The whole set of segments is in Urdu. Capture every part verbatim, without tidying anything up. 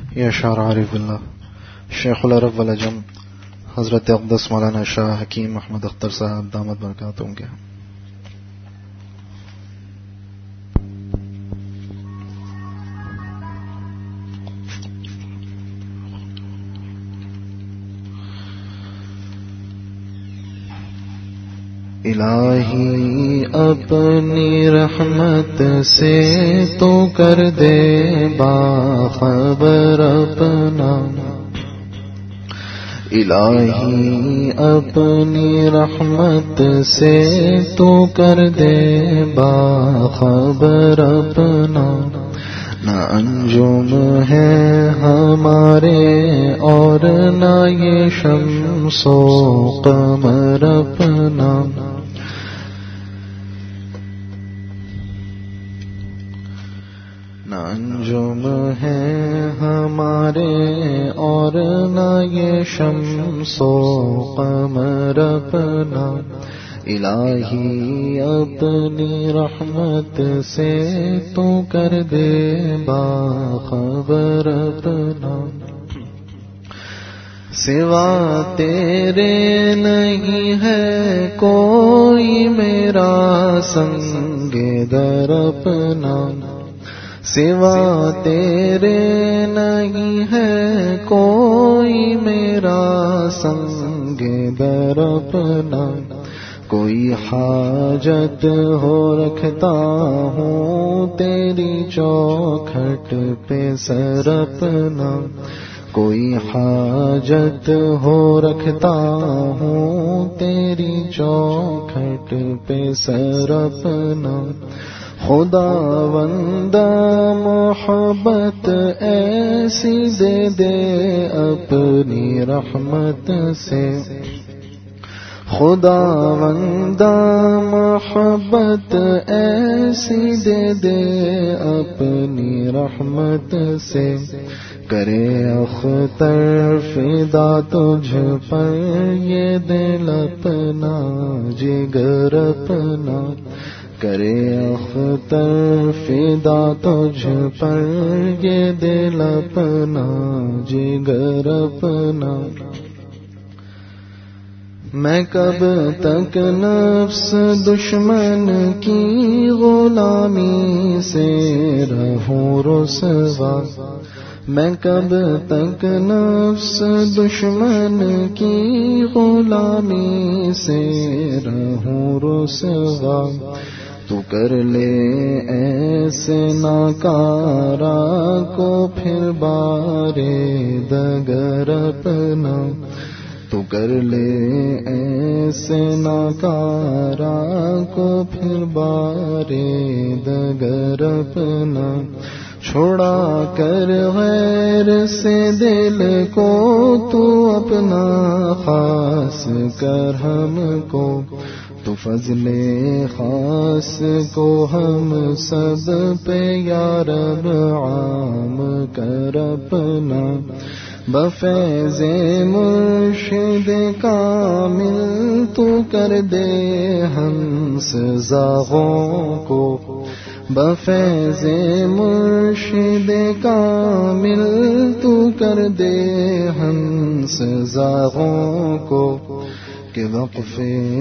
یہ اشعار عارف اللہ شیخ العرب والعجم حضرت اقدس مولانا شاہ حکیم محمد اختر صاحب دامت برکاتہم کے الہی اپنی رحمت سے تو کر دے باخبر اپنا، الہی اپنی رحمت سے تو کر دے باخبر اپنا، نہ انجم ہے ہمارے اور نہ یہ شمس و قمر اپنا، نہ انجم ہے ہمارے اور نہ یہ شمس و قمر اپنا، الہی اپنی رحمت سے تو کر دے باخبر اپنا، سوا تیرے نہیں ہے کوئی میرا سنگ در اپنا، سوا تیرے نہیں ہے کوئی میرا سنگ در اپنا، کوئی حاجت ہو رکھتا ہوں تیری چوکھٹ پہ سر اپنا، کوئی حاجت ہو رکھتا ہوں تیری چوکھٹ پہ سر اپنا، خدا بندہ محبت ایسی دے دے اپنی رحمت سے، خدا بندہ محبت ایسی دے دے اپنی رحمت سے، کرے اختر فدا تجھ پر یہ دل اپنا جگر اپنا، کرے اختر فدا تجھ پر یہ دل اپنا جگر اپنا، میں کب تک نفس دشمن کی غلامی سے رہوں رسوا، میں کب تک نفس دشمن کی غلامی سے رہوں رسوا، تو کر لے ایسے ناکارا کو پھر بارے دگر اپنا، تو کر لے ایسے ناکارا کو پھر بارے دگر اپنا، چھوڑا کر غیر سے دل کو تو اپنا خاص کر ہم کو، تو فضل خاص کو ہم سب پہ یا رب عام کر اپنا، بفیض مرشد کامل تو کر دے ہنس زاغوں کو، بفیض مرشد کامل تو کر دے ہنس زاغوں کو، کہ وقف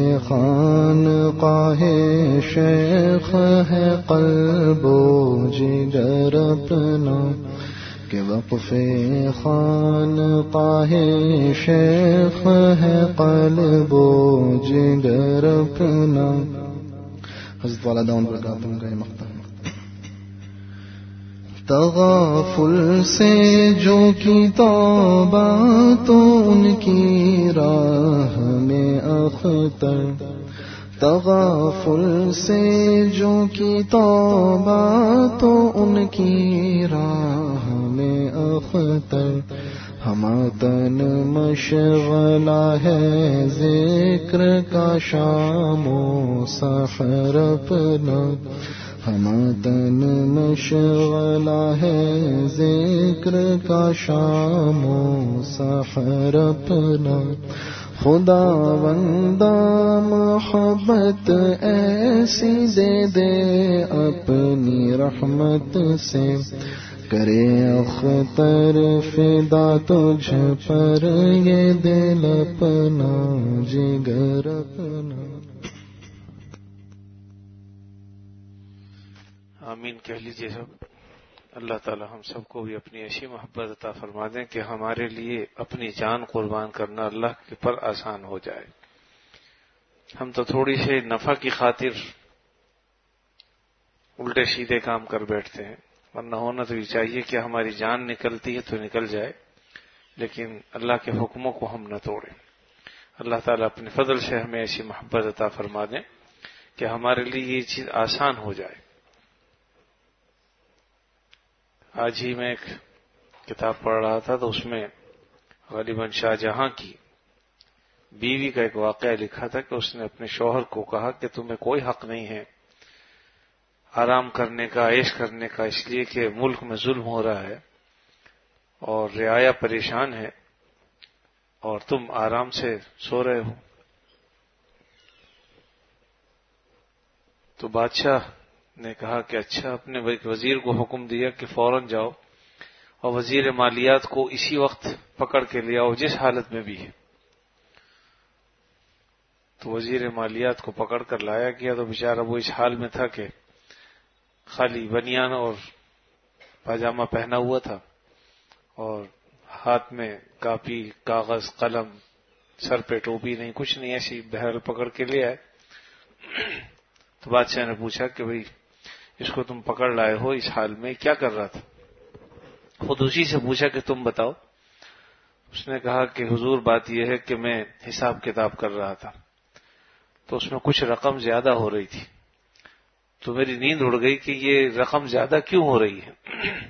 خانقاہ شیخ ہے قلب و جگر اپنا، کہ وقف خانقاہ شیخ ہے قلب و جگر اپنا، حضرت والا داؤن برکاتہم کا یہ مقطع ہے۔ تغافل سے جو کی توبہ تو ان کی راہ میں اختر، تغافل سے جو کی توبہ تو ان کی راہ میں اختر، ہما تن مشغلہ ہے ذکر کا شام و سحر اپنا، ہما تن مشغلہ ہے ذکر کا شام و سحر اپنا، خدا بندہ محبت ایسی دے دے اپنی رحمت سے، کرے اختر فدا تجھ پر یہ دل اپنا جگر اپنا. آمین کہہ لیجیے سب. اللہ تعالی ہم سب کو بھی اپنی ایسی محبت عطا فرما دیں کہ ہمارے لیے اپنی جان قربان کرنا اللہ کے پر آسان ہو جائے. ہم تو تھوڑی سی نفع کی خاطر الٹے سیدھے کام کر بیٹھتے ہیں، ورنہ ہونا تو یہ چاہیے کہ ہماری جان نکلتی ہے تو نکل جائے، لیکن اللہ کے حکموں کو ہم نہ توڑیں. اللہ تعالیٰ اپنے فضل سے ہمیں ایسی محبت عطا فرما دیں کہ ہمارے لیے یہ چیز آسان ہو جائے. آج ہی میں ایک کتاب پڑھ رہا تھا تو اس میں غالباً شاہ جہاں کی بیوی کا ایک واقعہ لکھا تھا کہ اس نے اپنے شوہر کو کہا کہ تمہیں کوئی حق نہیں ہے آرام کرنے کا، عیش کرنے کا، اس لیے کہ ملک میں ظلم ہو رہا ہے اور رعایا پریشان ہے اور تم آرام سے سو رہے ہو. تو بادشاہ نے کہا کہ اچھا، اپنے وزیر کو حکم دیا کہ فوراً جاؤ اور وزیر مالیات کو اسی وقت پکڑ کے لے آؤ جس حالت میں بھی ہے. تو وزیر مالیات کو پکڑ کر لایا گیا تو بیچارہ وہ اس حال میں تھا کہ خالی بنیان اور پاجامہ پہنا ہوا تھا اور ہاتھ میں کاپی، کاغذ، قلم، سر پہ ٹوپی نہیں، کچھ نہیں، ایسی بہرحال پکڑ کے لے آئے. تو بادشاہ نے پوچھا کہ بھئی اس کو تم پکڑ لائے ہو اس حال میں، کیا کر رہا تھا؟ خود اسی سے پوچھا کہ تم بتاؤ. اس نے کہا کہ حضور بات یہ ہے کہ میں حساب کتاب کر رہا تھا تو اس میں کچھ رقم زیادہ ہو رہی تھی تو میری نیند اڑ گئی کہ یہ رقم زیادہ کیوں ہو رہی ہے.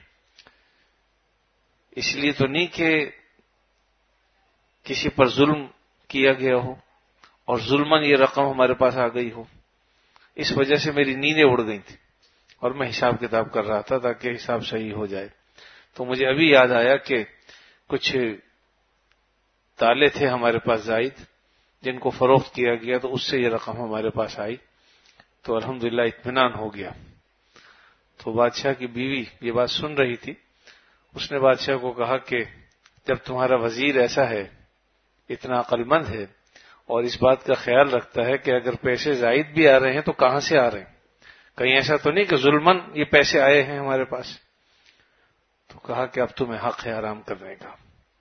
اس لیے تو نہیں کہ کسی پر ظلم کیا گیا ہو اور ظلماً یہ رقم ہمارے پاس آ گئی ہو، اس وجہ سے میری نیندیں اڑ گئی تھی اور میں حساب کتاب کر رہا تھا تاکہ حساب صحیح ہو جائے. تو مجھے ابھی یاد آیا کہ کچھ تالے تھے ہمارے پاس زائد جن کو فروخت کیا گیا تو اس سے یہ رقم ہمارے پاس آئی تو الحمدللہ اطمینان ہو گیا. تو بادشاہ کی بیوی یہ بات سن رہی تھی. اس نے بادشاہ کو کہا کہ جب تمہارا وزیر ایسا ہے، اتنا عقل مند ہے اور اس بات کا خیال رکھتا ہے کہ اگر پیسے زائد بھی آ رہے ہیں تو کہاں سے آ رہے ہیں، کہیں ایسا تو نہیں کہ ظلماً یہ پیسے آئے ہیں ہمارے پاس. تو کہا کہ اب تمہیں حق ہے آرام کرنے کا.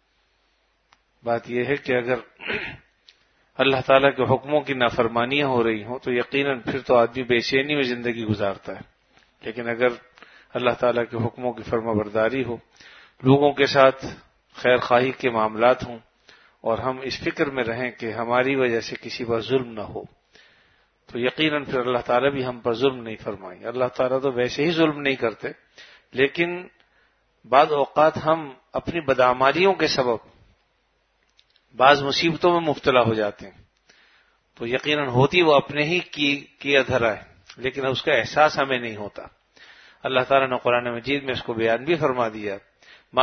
بات یہ ہے کہ اگر اللہ تعالیٰ کے حکموں کی نافرمانیاں ہو رہی ہوں تو یقیناً پھر تو آدمی بے چینی میں زندگی گزارتا ہے، لیکن اگر اللہ تعالیٰ کے حکموں کی فرما برداری ہو، لوگوں کے ساتھ خیر خواہی کے معاملات ہوں اور ہم اس فکر میں رہیں کہ ہماری وجہ سے کسی پر ظلم نہ ہو، تو یقیناً پھر اللہ تعالیٰ بھی ہم پر ظلم نہیں فرمائیں. اللہ تعالیٰ تو ویسے ہی ظلم نہیں کرتے، لیکن بعض اوقات ہم اپنی بدعمالیوں کے سبب بعض مصیبتوں میں مبتلا ہو جاتے ہیں. تو یقیناً ہوتی وہ اپنے ہی کی کیا دھرا ہے، لیکن اس کا احساس ہمیں نہیں ہوتا. اللہ تعالیٰ نے قرآن مجید میں اس کو بیان بھی فرما دیا، ما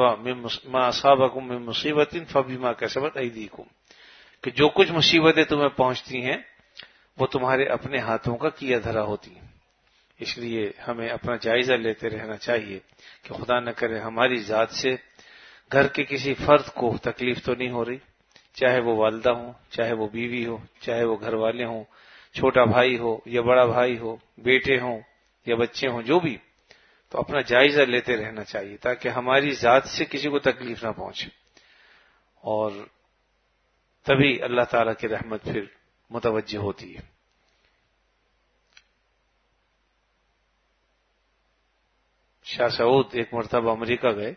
اصابکم من مصیبت فبما کسبت ایدیکم، کہ جو کچھ مصیبتیں تمہیں پہنچتی ہیں وہ تمہارے اپنے ہاتھوں کا کیا دھرا ہوتی ہیں. اس لیے ہمیں اپنا جائزہ لیتے رہنا چاہیے کہ خدا نہ کرے ہماری ذات سے گھر کے کسی فرد کو تکلیف تو نہیں ہو رہی، چاہے وہ والدہ ہوں، چاہے وہ بیوی ہو، چاہے وہ گھر والے ہوں، چھوٹا بھائی ہو یا بڑا بھائی ہو، بیٹے ہوں یا بچے ہوں، جو بھی. تو اپنا جائزہ لیتے رہنا چاہیے تاکہ ہماری ذات سے کسی کو تکلیف نہ پہنچے، اور تبھی اللہ تعالیٰ کی رحمت پھر متوجہ ہوتی ہے. شاہ سعود ایک مرتبہ امریکہ گئے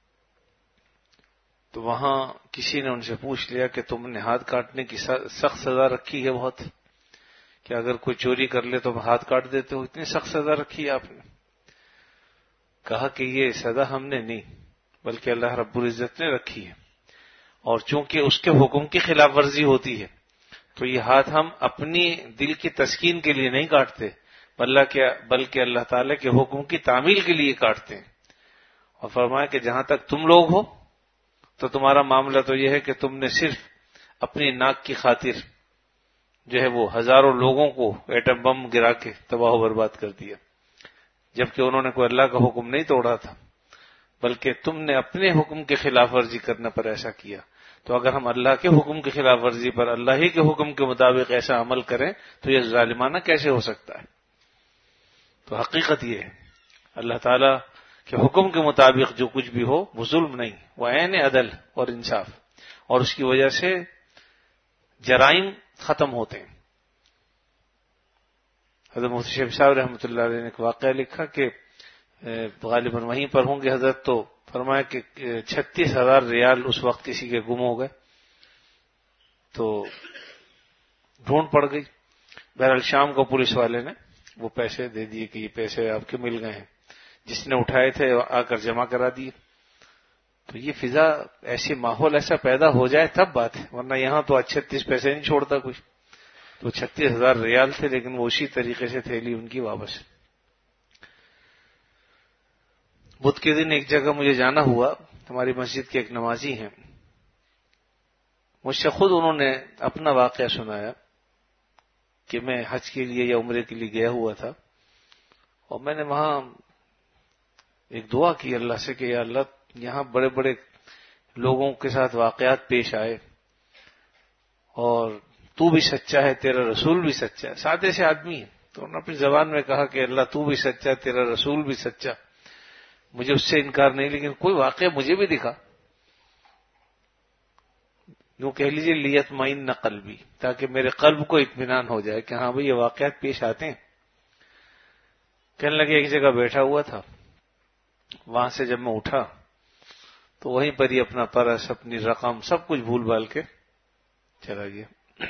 تو وہاں کسی نے ان سے پوچھ لیا کہ تم نے ہاتھ کاٹنے کی سخت سزا رکھی ہے بہت، کہ اگر کوئی چوری کر لے تو ہاتھ کاٹ دیتے ہو، اتنی سخت سزا رکھی ہے آپ نے؟ کہا کہ یہ سزا ہم نے نہیں بلکہ اللہ رب العزت نے رکھی ہے، اور چونکہ اس کے حکم کی خلاف ورزی ہوتی ہے تو یہ ہاتھ ہم اپنی دل کی تسکین کے لیے نہیں کاٹتے بلکہ اللہ تعالیٰ کے حکم کی تعمیل کے لیے کاٹتے ہیں. اور فرمایا کہ جہاں تک تم لوگ ہو تو تمہارا معاملہ تو یہ ہے کہ تم نے صرف اپنی ناک کی خاطر جو ہے وہ ہزاروں لوگوں کو ایٹم بم گرا کے تباہ و برباد کر دیا، جبکہ انہوں نے کوئی اللہ کا حکم نہیں توڑا تھا. بلکہ تم نے اپنے حکم کے خلاف ورزی کرنے پر ایسا کیا. تو اگر ہم اللہ کے حکم کے خلاف ورزی پر اللہ ہی کے حکم کے مطابق ایسا عمل کریں تو یہ ظالمانہ کیسے ہو سکتا ہے؟ تو حقیقت یہ ہے اللہ تعالیٰ کے حکم کے مطابق جو کچھ بھی ہو وہ ظلم نہیں، وہ عین عدل اور انصاف، اور اس کی وجہ سے جرائم ختم ہوتے ہیں. حضرت مفتی شیخ صاحب رحمۃ اللہ علیہ نے ایک واقعہ لکھا کہ غالباً وہیں پر ہوں گے حضرت، تو فرمایا کہ چھتیس ہزار ریال اس وقت کسی کے گم ہو گئے تو ڈھونڈ پڑ گئی. بہرحال شام کو پولیس والے نے وہ پیسے دے دیے کہ یہ پیسے آپ کے مل گئے ہیں، جس نے اٹھائے تھے آ کر جمع کرا دیے. تو یہ فضا ایسی ماحول ایسا پیدا ہو جائے تب بات ہے، ورنہ یہاں تو آج چھتیس پیسے نہیں چھوڑتا کوئی. تو چھتیس ہزار ریال تھے لیکن وہ اسی طریقے سے تھیلی ان کی واپس. بدھ کے دن ایک جگہ مجھے جانا ہوا، ہماری مسجد کے ایک نمازی ہیں، مجھ سے خود انہوں نے اپنا واقعہ سنایا کہ میں حج کے لیے یا عمرے کے لیے گیا ہوا تھا اور میں نے وہاں ایک دعا کی اللہ سے کہ یا اللہ یہاں بڑے بڑے لوگوں کے ساتھ واقعات پیش آئے اور تو بھی سچا ہے، تیرا رسول بھی سچا ہے. سادے سے آدمی ہے تو انہوں نے اپنی زبان میں کہا کہ اللہ تو بھی سچا، تیرا رسول بھی سچا، مجھے اس سے انکار نہیں، لیکن کوئی واقعہ مجھے بھی دکھا، یوں کہہ لیجیے لیطمئن نہ قلبی، تاکہ میرے قلب کو اطمینان ہو جائے کہ ہاں بھئی یہ واقعات پیش آتے ہیں. کہنے لگے ایک جگہ بیٹھا ہوا تھا، وہاں سے جب میں اٹھا تو وہیں پر ہی اپنا پرس، اپنی رقم، سب کچھ بھول بھال کے چلا گیا.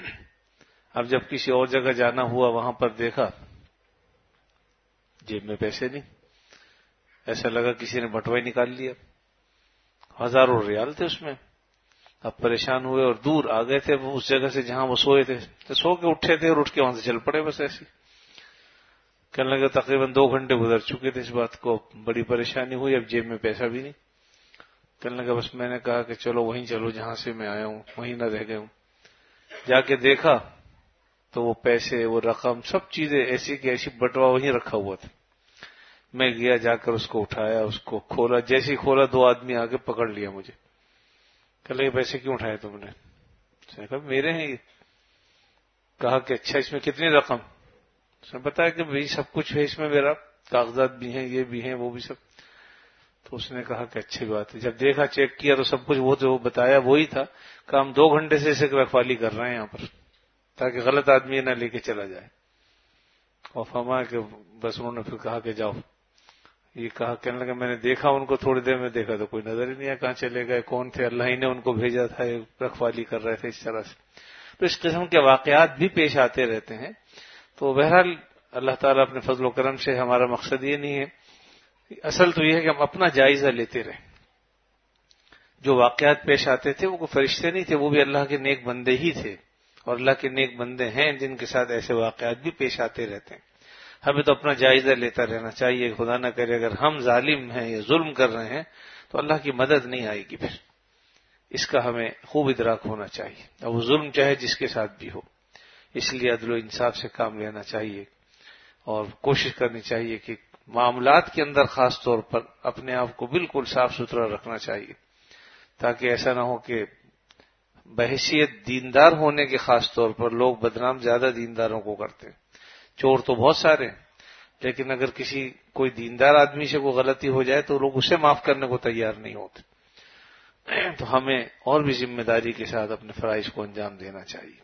اب جب کسی اور جگہ جانا ہوا وہاں پر دیکھا جیب میں پیسے نہیں، ایسا لگا کسی نے بٹوہ نکال لیا، ہزاروں ریال تھے اس میں. اب پریشان ہوئے اور دور آ گئے تھے اس جگہ سے جہاں وہ سوئے تھے، تو سو کے اٹھے تھے اور اٹھ کے وہاں سے چل پڑے بس ایسی. کہنے لگے تقریباً دو گھنٹے گزر چکے تھے اس بات کو، بڑی پریشانی ہوئی، اب جیب میں پیسہ بھی نہیں. کہنے لگا بس میں نے کہا کہ چلو وہیں چلو جہاں سے میں آیا ہوں، وہیں نہ رہ گئے ہوں. جا کے دیکھا تو وہ پیسے، وہ رقم، سب چیزیں ایسی کہ ایسی بٹوا وہیں رکھا ہوا تھا. میں گیا، جا کر اس کو اٹھایا، اس کو کھولا، جیسے ہی کھولا دو آدمی آ کے پکڑ لیا مجھے. کہ لگے پیسے کیوں اٹھائے تم نے؟ اس نے کہا میرے ہیں یہ. کہا کہ اچھا اس میں کتنی رقم؟ اس نے بتایا کہ بھائی سب کچھ ہے اس میں، میرا کاغذات بھی ہیں، یہ بھی ہیں، وہ بھی سب. تو اس نے کہا کہ اچھی بات ہے. جب دیکھا، چیک کیا تو سب کچھ وہ جو بتایا وہی تھا. کہ ہم دو گھنٹے سے اسے رکھوالی کر رہے ہیں یہاں پر تاکہ غلط آدمی نہ لے کے چلا جائے. اور فرمایا کہ بس انہوں نے پھر کہا کہ جاؤ. یہ کہا کہنے لگا میں نے دیکھا ان کو، تھوڑی دیر میں دیکھا تو کوئی نظر ہی نہیں آیا، کہاں چلے گئے، کون تھے، اللہ ہی نے ان کو بھیجا تھا، رکھوالی کر رہے تھے اس طرح سے. تو اس قسم کے واقعات بھی پیش آتے رہتے ہیں. تو بہرحال اللہ تعالیٰ اپنے فضل و کرم سے، ہمارا مقصد یہ نہیں ہے، اصل تو یہ ہے کہ ہم اپنا جائزہ لیتے رہیں. جو واقعات پیش آتے تھے وہ کوئی فرشتے نہیں تھے، وہ بھی اللہ کے نیک بندے ہی تھے، اور اللہ کے نیک بندے ہیں جن کے ساتھ ایسے واقعات بھی پیش آتے رہتے ہیں. ہمیں تو اپنا جائزہ لیتا رہنا چاہیے. خدا نہ کرے اگر ہم ظالم ہیں یا ظلم کر رہے ہیں تو اللہ کی مدد نہیں آئے گی. پھر اس کا ہمیں خوب ادراک ہونا چاہیے. اور وہ ظلم چاہے جس کے ساتھ بھی ہو، اس لیے عدل و انصاف سے کام لینا چاہیے اور کوشش کرنی چاہیے کہ معاملات کے اندر خاص طور پر اپنے آپ کو بالکل صاف ستھرا رکھنا چاہیے، تاکہ ایسا نہ ہو کہ بحیثیت دیندار ہونے کے خاص طور پر لوگ بدنام زیادہ دینداروں کو کرتے ہیں. چور تو بہت سارے ہیں، لیکن اگر کسی کوئی دیندار آدمی سے کوئی غلطی ہو جائے تو لوگ اسے معاف کرنے کو تیار نہیں ہوتے. تو ہمیں اور بھی ذمہ داری کے ساتھ اپنے فرائض کو انجام دینا چاہیے.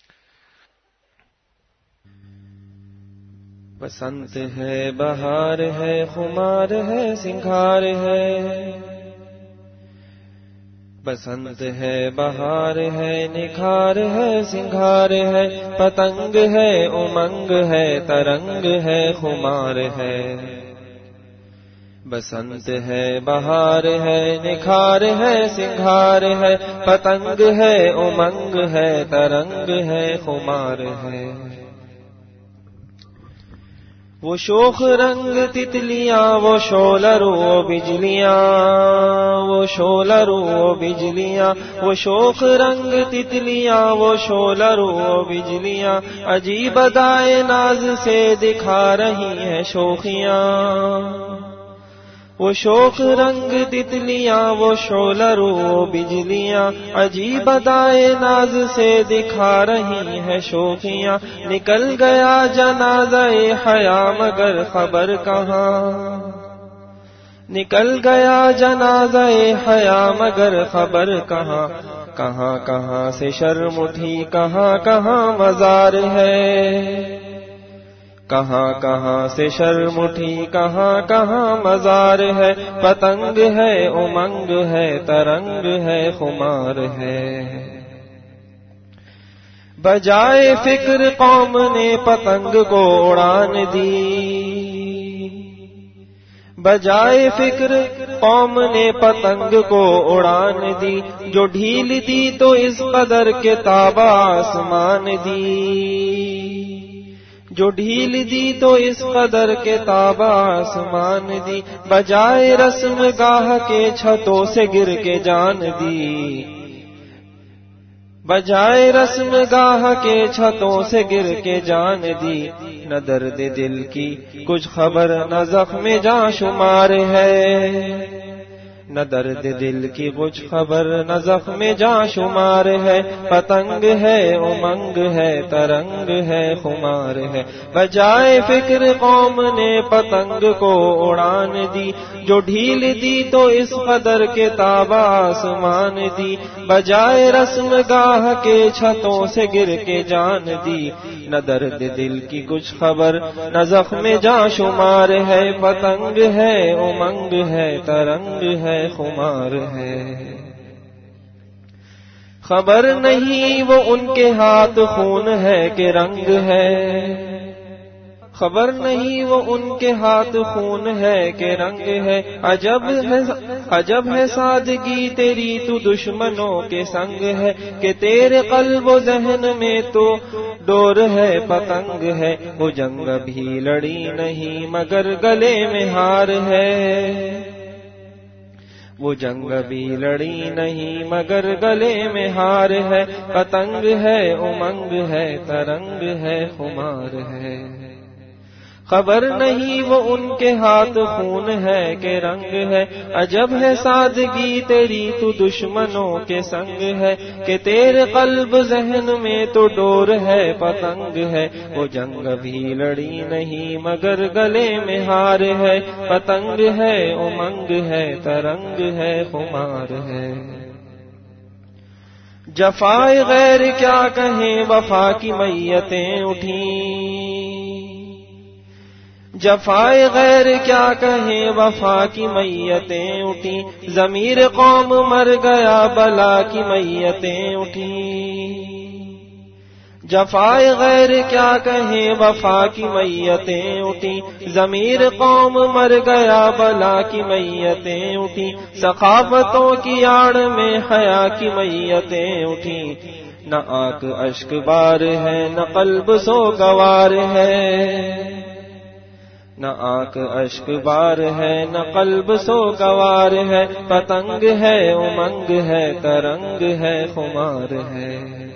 بسنت ہے، بہار ہے، خمار ہے، سنگھار ہے. بسنت ہے، بہار ہے، نکھار ہے، سنگھار ہے. پتنگ ہے، امنگ ہے، ترنگ ہے، خمار ہے. بسنت ہے، بہار ہے، نکھار ہے، سنگھار ہے. پتنگ ہے، امنگ ہے، ترنگ ہے، خمار ہے. وہ شوخ رنگ تتلیاں، وہ شعلہ رو بجلیاں، وہ شعلہ رو بجلیاں. وہ شوخ رنگ تتلیاں، وہ شعلہ رو بجلیاں. عجیب ادائے ناز سے دکھا رہی ہیں شوخیاں. وہ شوق رنگ تتلیاں وہ شعلہ رو وہ بجلیاں عجیب ادائے ناز سے دکھا رہی ہیں شوخیاں نکل گیا جنازہ حیا مگر خبر کہاں نکل گیا جنازہ حیا مگر خبر کہاں کہاں کہاں سے شرم اٹھی کہاں کہاں مزار ہے کہاں کہاں سے شرم اٹھی کہاں کہاں مزار ہے پتنگ ہے امنگ ہے ترنگ ہے خمار ہے بجائے فکر قوم نے پتنگ کو اڑان دی بجائے فکر قوم نے پتنگ کو اڑان دی جو ڈھیل دی تو اس قدر کے تابع آسمان دی جو ڈھیل دی تو اس قدر کے تابع آسمان دی بجائے رسم گاہ کے چھتوں سے گر کے جان دی بجائے رسم گاہ کے چھتوں سے گر کے جان دی نہ درد دل کی کچھ خبر نہ زخم جاں شمار ہے نہ درد دل کی کچھ خبر نہ زخم جاں شمار ہے پتنگ ہے امنگ ہے ترنگ ہے خمار ہے بجائے فکر قوم نے پتنگ کو اڑان دی جو ڈھیل دی تو اس قدر کے تابع آسمان دی بجائے رسم گاہ کے چھتوں سے گر کے جان دی نہ درد دل کی کچھ خبر نہ زخم جاں شمار ہے پتنگ ہے امنگ ہے ترنگ ہے خمار ہے خبر نہیں وہ ان کے ہاتھ خون ہے کہ رنگ ہے خبر نہیں وہ ان کے ہاتھ خون ہے کہ رنگ ہے عجب ہے عجب ہے سادگی تیری تو دشمنوں کے سنگ ہے کہ تیرے قلب و ذہن میں تو ڈور ہے پتنگ ہے وہ جنگ بھی لڑی نہیں مگر گلے میں ہار ہے وہ جنگ بھی لڑی نہیں مگر گلے میں ہار ہے پتنگ ہے امنگ ہے ترنگ ہے خمار ہے خبر نہیں وہ ان کے ہاتھ خون ہے کہ رنگ ہے عجب ہے سادگی تیری تو دشمنوں کے سنگ ہے کہ تیرے قلب ذہن میں تو ڈور ہے پتنگ ہے وہ جنگ بھی لڑی نہیں مگر گلے میں ہار ہے پتنگ ہے امنگ ہے ترنگ ہے خمار ہے جفائے غیر کیا کہیں وفا کی میتیں اٹھیں جفائے غیر کیا کہیں وفا کی میتیں اٹھیں ضمیر قوم مر گیا بلا کی میتیں اٹھیں جفائے غیر کیا کہیں وفا کی میتیں اٹھیں ضمیر قوم مر گیا بلا کی میتیں اٹھیں سخاوتوں کی آڑ میں حیا کی میتیں اٹھیں نہ آنکھ اشک بار ہے نہ قلب سوگوار ہے نہ آنکھ اشک بار ہے نہ قلب سوگوار ہے پتنگ ہے امنگ ہے ترنگ ہے خمار ہے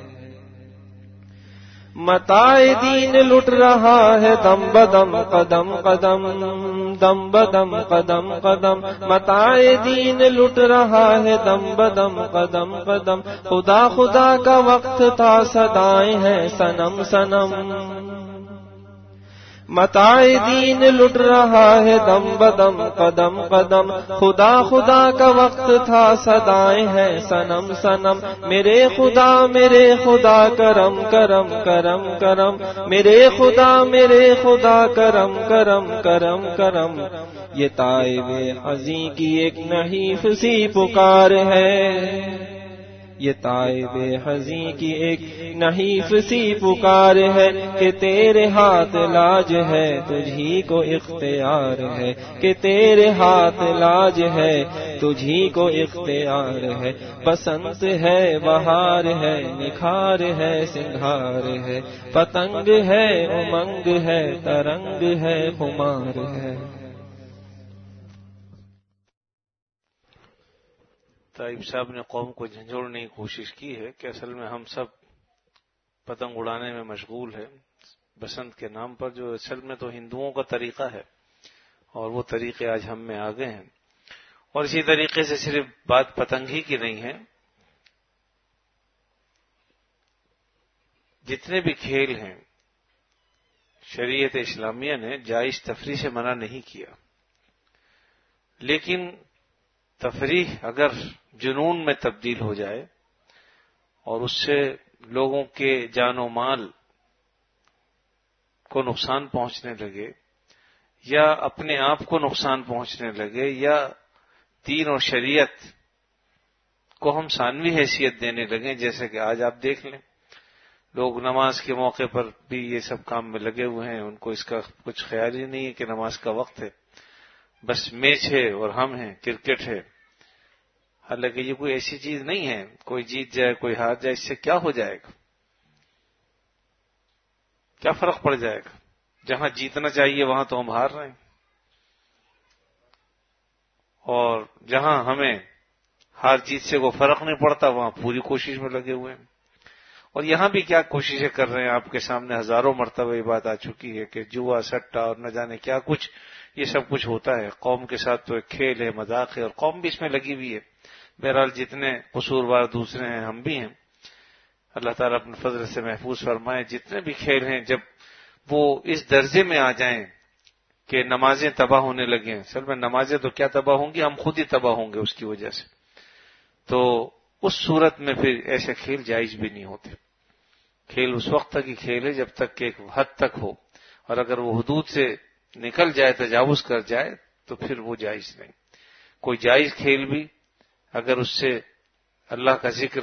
متاع دین لٹ رہا ہے دم بدم قدم قدم دم بدم قدم قدم متاع دین لٹ رہا ہے دم بدم قدم قدم خدا خدا کا وقت تھا صدائیں ہیں صنم صنم متاع دین لٹ رہا ہے دم بدم قدم قدم خدا خدا کا وقت تھا صدائیں ہیں صنم صنم میرے خدا میرے خدا کرم کرم کرم کرم میرے خدا میرے خدا کرم کرم کرم کرم یہ تائب حزیں کی ایک نحیف سی پکار ہے یہ تائب حزیں کی ایک نحیف سی پکار ہے کہ تیرے ہاتھ لاج ہے تجھی کو اختیار ہے کہ تیرے ہاتھ لاج ہے تجھی کو اختیار ہے بسنت ہے بہار ہے نکھار ہے سنگھار ہے پتنگ ہے امنگ ہے ترنگ ہے خمار ہے طائب صاحب نے قوم کو جھنجھوڑنے کی کوشش کی ہے کہ اصل میں ہم سب پتنگ اڑانے میں مشغول ہیں بسنت کے نام پر جو اصل میں تو ہندوؤں کا طریقہ ہے اور وہ طریقے آج ہم میں آ گئے ہیں. اور اسی طریقے سے صرف بات پتنگ ہی کی نہیں ہے، جتنے بھی کھیل ہیں شریعت اسلامیہ نے جائز تفریح سے منع نہیں کیا، لیکن تفریح اگر جنون میں تبدیل ہو جائے اور اس سے لوگوں کے جان و مال کو نقصان پہنچنے لگے یا اپنے آپ کو نقصان پہنچنے لگے یا دین اور شریعت کو ہم ثانوی حیثیت دینے لگیں، جیسے کہ آج آپ دیکھ لیں لوگ نماز کے موقع پر بھی یہ سب کام میں لگے ہوئے ہیں، ان کو اس کا کچھ خیال ہی نہیں ہے کہ نماز کا وقت ہے، بس میچ ہے اور ہم ہیں، کرکٹ ہے. حالانکہ یہ کوئی ایسی چیز نہیں ہے، کوئی جیت جائے کوئی ہار جائے اس سے کیا ہو جائے گا، کیا فرق پڑ جائے گا؟ جہاں جیتنا چاہیے وہاں تو ہم ہار رہے ہیں، اور جہاں ہمیں ہار جیت سے کوئی فرق نہیں پڑتا وہاں پوری کوشش میں لگے ہوئے ہیں. اور یہاں بھی کیا کوششیں کر رہے ہیں، آپ کے سامنے ہزاروں مرتبہ یہ بات آ چکی ہے کہ جوا سٹا اور نہ جانے کیا کچھ یہ سب کچھ ہوتا ہے. قوم کے ساتھ تو ایک کھیل ہے، مذاق ہے، اور قوم بھی اس میں لگی ہوئی ہے. بہرحال جتنے قصوروار دوسرے ہیں ہم بھی ہیں، اللہ تعالیٰ اپنے فضل سے محفوظ فرمائے. جتنے بھی کھیل ہیں جب وہ اس درجے میں آ جائیں کہ نمازیں تباہ ہونے لگیں، اصل میں نمازیں تو کیا تباہ ہوں گی، ہم خود ہی تباہ ہوں گے اس کی وجہ سے، تو اس صورت میں پھر ایسے کھیل جائز بھی نہیں ہوتے. کھیل اس وقت تک ہی کھیل ہے جب تک کہ ایک حد تک ہو، اور اگر وہ حدود سے نکل جائے، تجاوز کر جائے تو پھر وہ جائز نہیں. کوئی جائز کھیل بھی اگر اس سے اللہ کا ذکر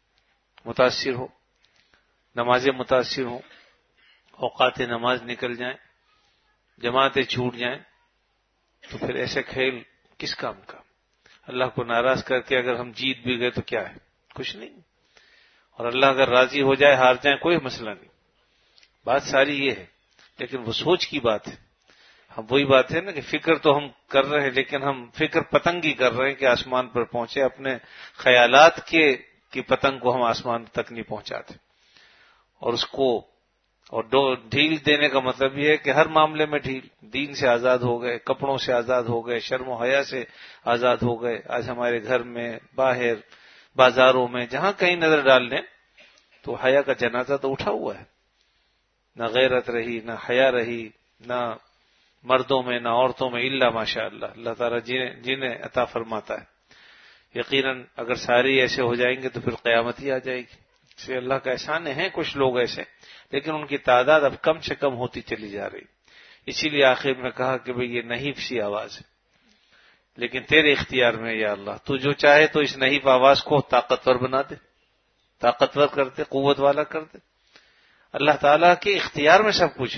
متاثر ہو، نمازیں متاثر ہوں، اوقات نماز نکل جائیں، جماعتیں چھوٹ جائیں، تو پھر ایسے کھیل کس کام کا؟ اللہ کو ناراض کر کے اگر ہم جیت بھی گئے تو کیا ہے؟ کچھ نہیں. اور اللہ اگر راضی ہو جائے ہار جائیں کوئی مسئلہ نہیں. بات ساری یہ ہے، لیکن وہ سوچ کی بات ہے. ہم وہی بات ہے نا کہ فکر تو ہم کر رہے ہیں، لیکن ہم فکر پتنگی کر رہے ہیں کہ آسمان پر پہنچے، اپنے خیالات کے کی پتنگ کو ہم آسمان تک نہیں پہنچاتے. اور اس کو اور ڈھیل دینے کا مطلب یہ ہے کہ ہر معاملے میں ڈھیل، دین سے آزاد ہو گئے، کپڑوں سے آزاد ہو گئے، شرم و حیا سے آزاد ہو گئے. آج ہمارے گھر میں، باہر، بازاروں میں جہاں کہیں نظر ڈال لیں تو حیا کا جنازہ تو اٹھا ہوا ہے. نہ غیرت رہی، نہ حیا رہی، نہ مردوں میں نہ عورتوں میں، الا ماشاء اللہ. اللہ تعالیٰ جنہیں جنہیں عطا فرماتا ہے. یقیناً اگر سارے ایسے ہو جائیں گے تو پھر قیامت ہی آ جائے گی. اس لیے اللہ کا احسان ہے، کچھ لوگ ایسے، لیکن ان کی تعداد اب کم سے کم ہوتی چلی جا رہی. اسی لیے آخر میں کہا کہ بھئی یہ نحیف سی آواز ہے، لیکن تیرے اختیار میں یا اللہ، تو جو چاہے تو اس نحیف آواز کو طاقتور بنا دے، طاقتور کر دے، قوت والا کر دے. اللہ تعالیٰ کے اختیار میں سب کچھ ہے.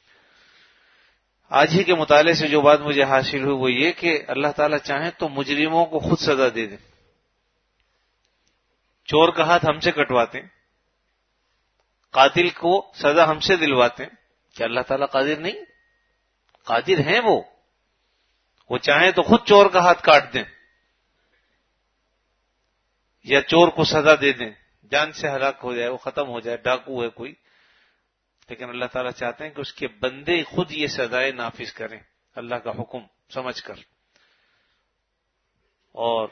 آج ہی کے مطالعے سے جو بات مجھے حاصل ہوئی وہ یہ کہ اللہ تعالیٰ چاہیں تو مجرموں کو خود سزا دے دیں. چور کا ہاتھ ہم سے کٹواتے ہیں، قاتل کو سزا ہم سے دلواتے ہیں. کیا اللہ تعالیٰ قادر نہیں؟ قادر ہیں وہ وہ چاہیں تو خود چور کا ہاتھ کاٹ دیں یا چور کو سزا دے دیں، جان سے ہلاک ہو جائے، وہ ختم ہو جائے، ڈاکو ہے کوئی. لیکن اللہ تعالیٰ چاہتے ہیں کہ اس کے بندے خود یہ سزائیں نافذ کریں اللہ کا حکم سمجھ کر. اور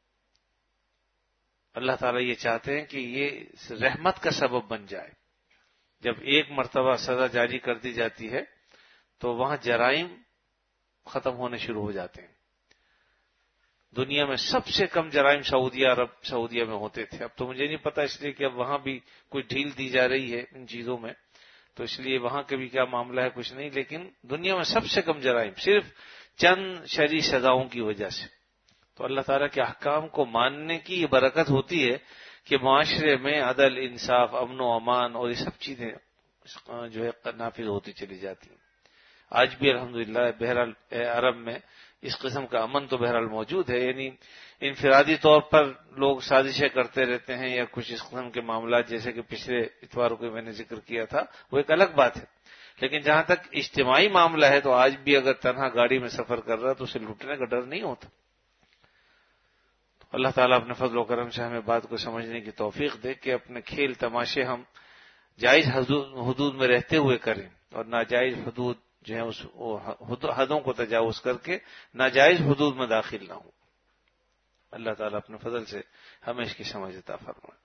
اللہ تعالیٰ یہ چاہتے ہیں کہ یہ رحمت کا سبب بن جائے. جب ایک مرتبہ سزا جاری کر دی جاتی ہے تو وہاں جرائم ختم ہونے شروع ہو جاتے ہیں. دنیا میں سب سے کم جرائم سعودیہ عرب سعودیہ میں ہوتے تھے. اب تو مجھے نہیں پتا، اس لیے کہ اب وہاں بھی کوئی ڈھیل دی جا رہی ہے ان چیزوں میں، تو اس لیے وہاں کے بھی کیا معاملہ ہے کچھ نہیں. لیکن دنیا میں سب سے کم جرائم صرف چند شرعی سزاؤں کی وجہ سے. تو اللہ تعالیٰ کے احکام کو ماننے کی یہ برکت ہوتی ہے کہ معاشرے میں عدل، انصاف، امن و امان اور یہ سب چیزیں جو ہے نافذ ہوتی چلی جاتی ہیں. آج بھی الحمدللہ بہرحال عرب میں اس قسم کا امن تو بہرحال موجود ہے. یعنی انفرادی طور پر لوگ سازشیں کرتے رہتے ہیں یا کچھ اس قسم کے معاملات جیسے کہ پچھلے اتوار کو میں نے ذکر کیا تھا، وہ ایک الگ بات ہے. لیکن جہاں تک اجتماعی معاملہ ہے تو آج بھی اگر تنہا گاڑی میں سفر کر رہا ہے تو اسے لوٹنے کا ڈر نہیں ہوتا. اللہ تعالیٰ اپنے فضل و کرم سے ہمیں بات کو سمجھنے کی توفیق دے کہ اپنے کھیل تماشے ہم جائز حدود میں رہتے ہوئے کریں اور ناجائز حدود جو ہے اس حدوں کو تجاوز کر کے ناجائز حدود میں داخل نہ ہوں. اللہ تعالیٰ اپنے فضل سے ہمیں اس کی سمجھ عطا فرمائے.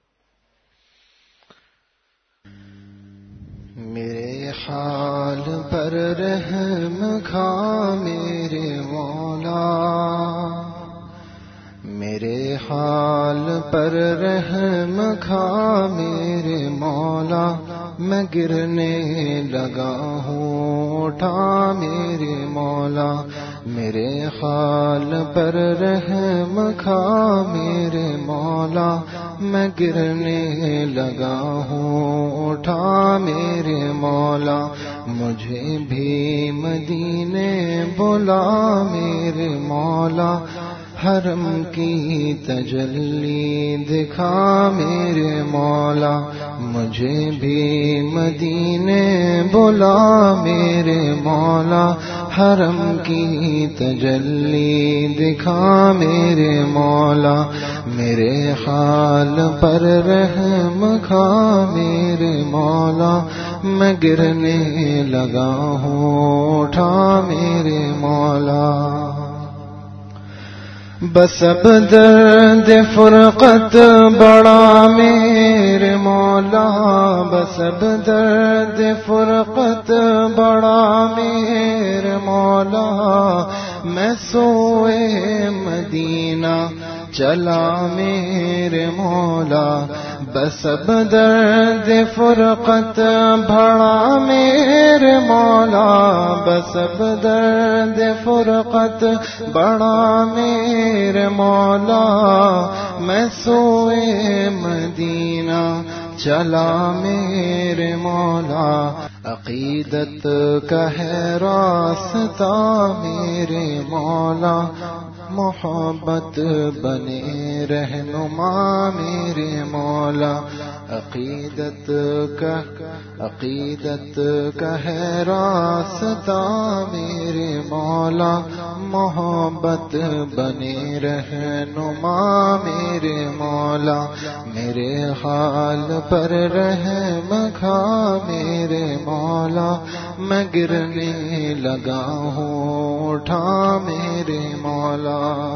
میرے حال پر رحم کھا میرے مولا، میرے حال پر رحم کھا میرے مولا، میں گرنے لگا ہوں اٹھا میرے مولا. میرے حال پر رحم کھا میرے مولا، میں گرنے لگا ہوں اٹھا میرے مولا. مجھے بھی مدینے بلا میرے مولا، حرم کی تجلی دکھا میرے مولا. مجھے بھی مدینے بلا میرے مولا، حرم کی تجلی دکھا میرے مولا. میرے حال پر رحم کھا میرے مولا، میں گرنے لگا ہوں اٹھا میرے مولا. بس اب درد فرقت بڑا میرے مولا، بس اب درد فرقت بڑا میرے مولا. میں سوئے مدینہ چلا میرے مولا، بس اب درد فرقت بڑا میرے مولا. بس اب درد فرقت بڑا میرے مولا، میں سوئے مدینہ چلا میرے مولا. عقیدت کا ہے راستہ میرے مولا، محبت بنے رہنما میرے مولا. عقیدت کا عقیدت کا ہے راستہ میرے مولا، محبت بنے رہنما میرے مولا. میرے حال پر رحم کھا میرے مولا، میں گرنے لگا ہوں اٹھا میرے مولا.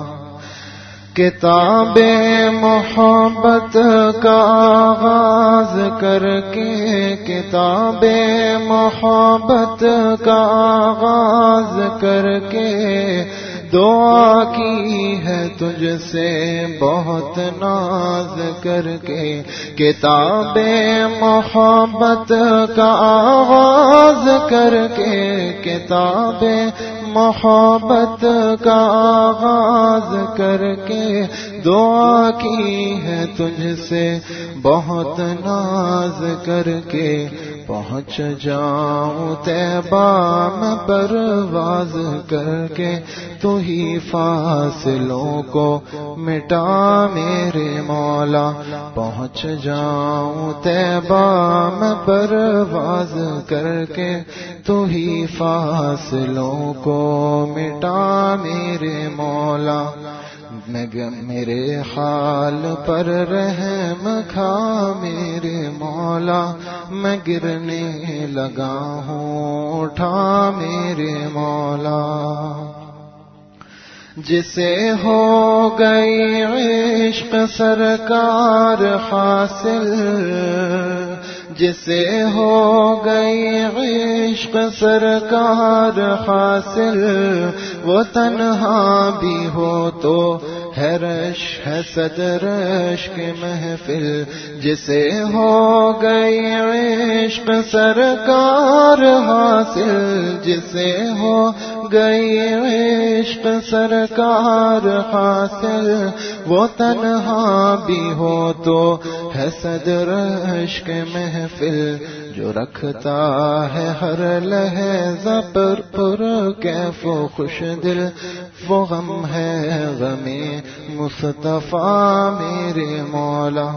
کتاب محبت کا آغاز کر کے، کتاب محبت کا آغاز کر کے، دعا کی ہے تجھ سے بہت ناز کر کے. کتاب محبت کا آغاز کر کے، کتاب محبت کا آغاز کر کے، دعا کی ہے تجھ سے بہت ناز کر کے. پہنچ جاؤں طیبہ میں پرواز کر کے، تو ہی فاصلوں کو مٹا میرے مولا. پہنچ جاؤں طیبہ میں پرواز کر کے، تو ہی فاصلوں کو مٹا میرے مولا. میرے حال پر رحم کھا میرے مولا، میں گرنے لگا ہوں اٹھا میرے مولا. جسے ہو گئی عشق سرکار حاصل، جسے ہو گئی عشق سرکار حاصل، وہ تنہا بھی ہو تو ہے رش ہے صدرش کی محفل. جسے ہو گئی عشق سرکار حاصل، جسے ہو گئی عشق سرکار حاصل، وہ تنہا بھی ہو تو ہے صدرش کی محفل. جو رکھتا ہے ہر لحظہ پر پر کیف و خوش دل، وہ غم ہے غم مصطفیٰ میرے مولا.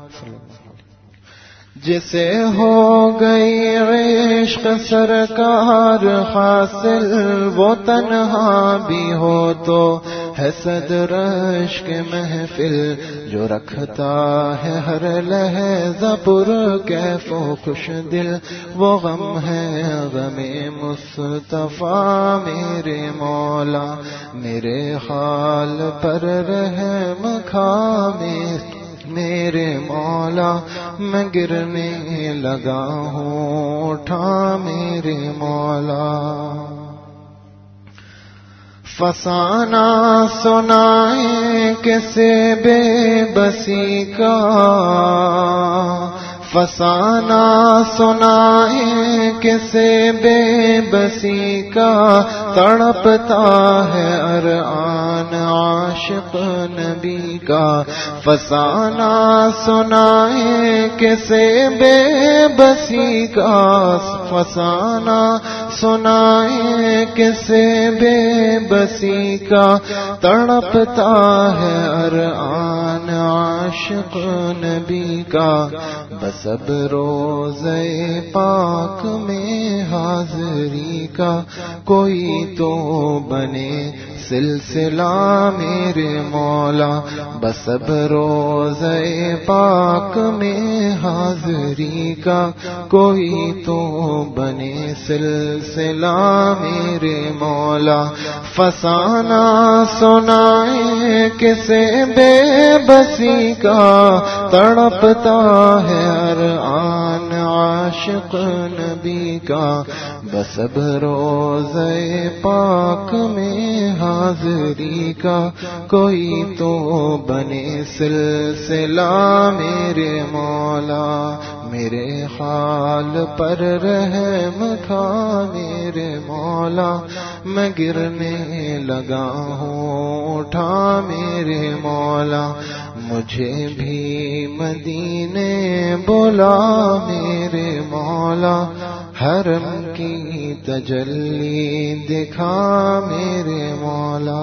جسے ہو گئی عشق سرکار حاصل، وہ تنہا بھی ہو تو ہے صدرش کے محفل جو رکھتا ہے ہر لحظہ پر کیف و خوش دل، وہ غم ہے غم مصطفیٰ میرے مولا، میرے حال پر رحم کھامے میرے مولا، میں گرنے لگا ہوں اٹھا میرے مولا۔ فسانہ سنائے کسے بے بسی کا، فسانہ سنائے کسے بے بسی کا، تڑپتا ہے ارآن عاشق نبی کا، فسانہ سنائے کسے بے بسی کا، فسانہ سنائے کسے بے بسی کا، تڑپتا ہے ارآن عاشق نبی کا، بس اب روزے پاک میں حاضری کا، کوئی تو بنے سلسلہ میرے مولا، بس اب روزے پاک میں حاضری کا، کوئی تو بنے سلسلہ میرے مولا۔ فسانہ سنائے کسے بے بسی کا، تڑپتا ہے ارآن عاشق نبی کا، بس اب روزے پاک میں حاضری کا، کوئی تو بنے سلسلہ میرے مولا، میرے حال پر رحم کھا میرے مولا، میں گرنے لگا ہوں اٹھا میرے مولا، مجھے بھی مدینے بلا میرے مولا، حرم کی تجلی دکھا میرے مولا۔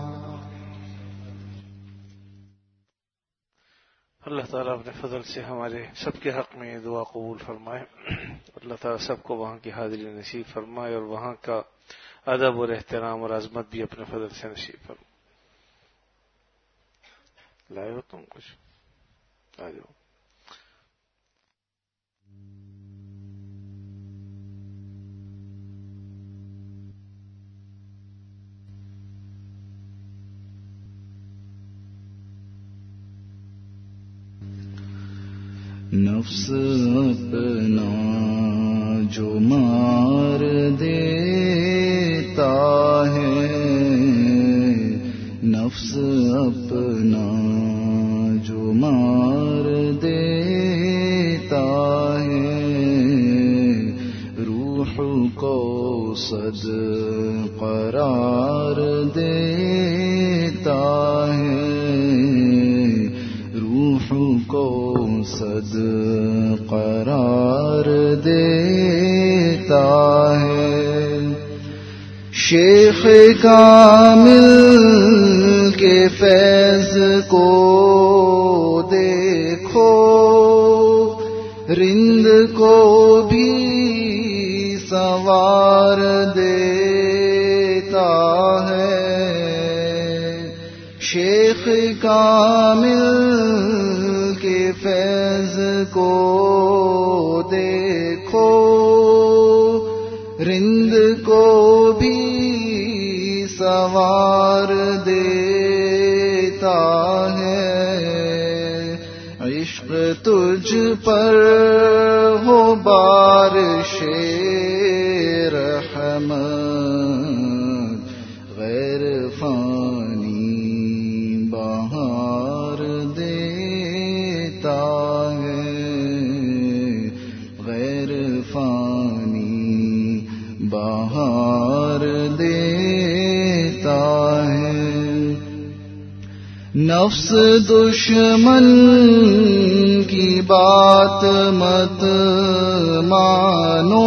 اللہ تعالیٰ اپنے فضل سے ہمارے سب کے حق میں دعا قبول فرمائے، اللہ تعالیٰ سب کو وہاں کی حاضری نصیب فرمائے، اور وہاں کا ادب اور احترام اور عظمت بھی اپنے فضل سے نصیب فرمائے۔ لائے ہو تم کچھ؟ آ جاؤ۔ نفس اپنا جو مار دیتا ہے، نفس اپنا جو مار دیتا ہے، روح کو صد قرار دیتا ہے، روح کو صد قرار دیتا ہے، شیخ کامل کے فیض کو دیکھو، رند کو بھی سوار دیتا ہے، شیخ کامل کے فیض کو دیکھو، رند کو بھی سوار دیتا ہے، عشق تجھ پر ہو بارش رحمت، غیر فانی بہار دیتا ہے، غیر فانی بہار دیتا ہے، نفس دشمن کی بات مت مانو،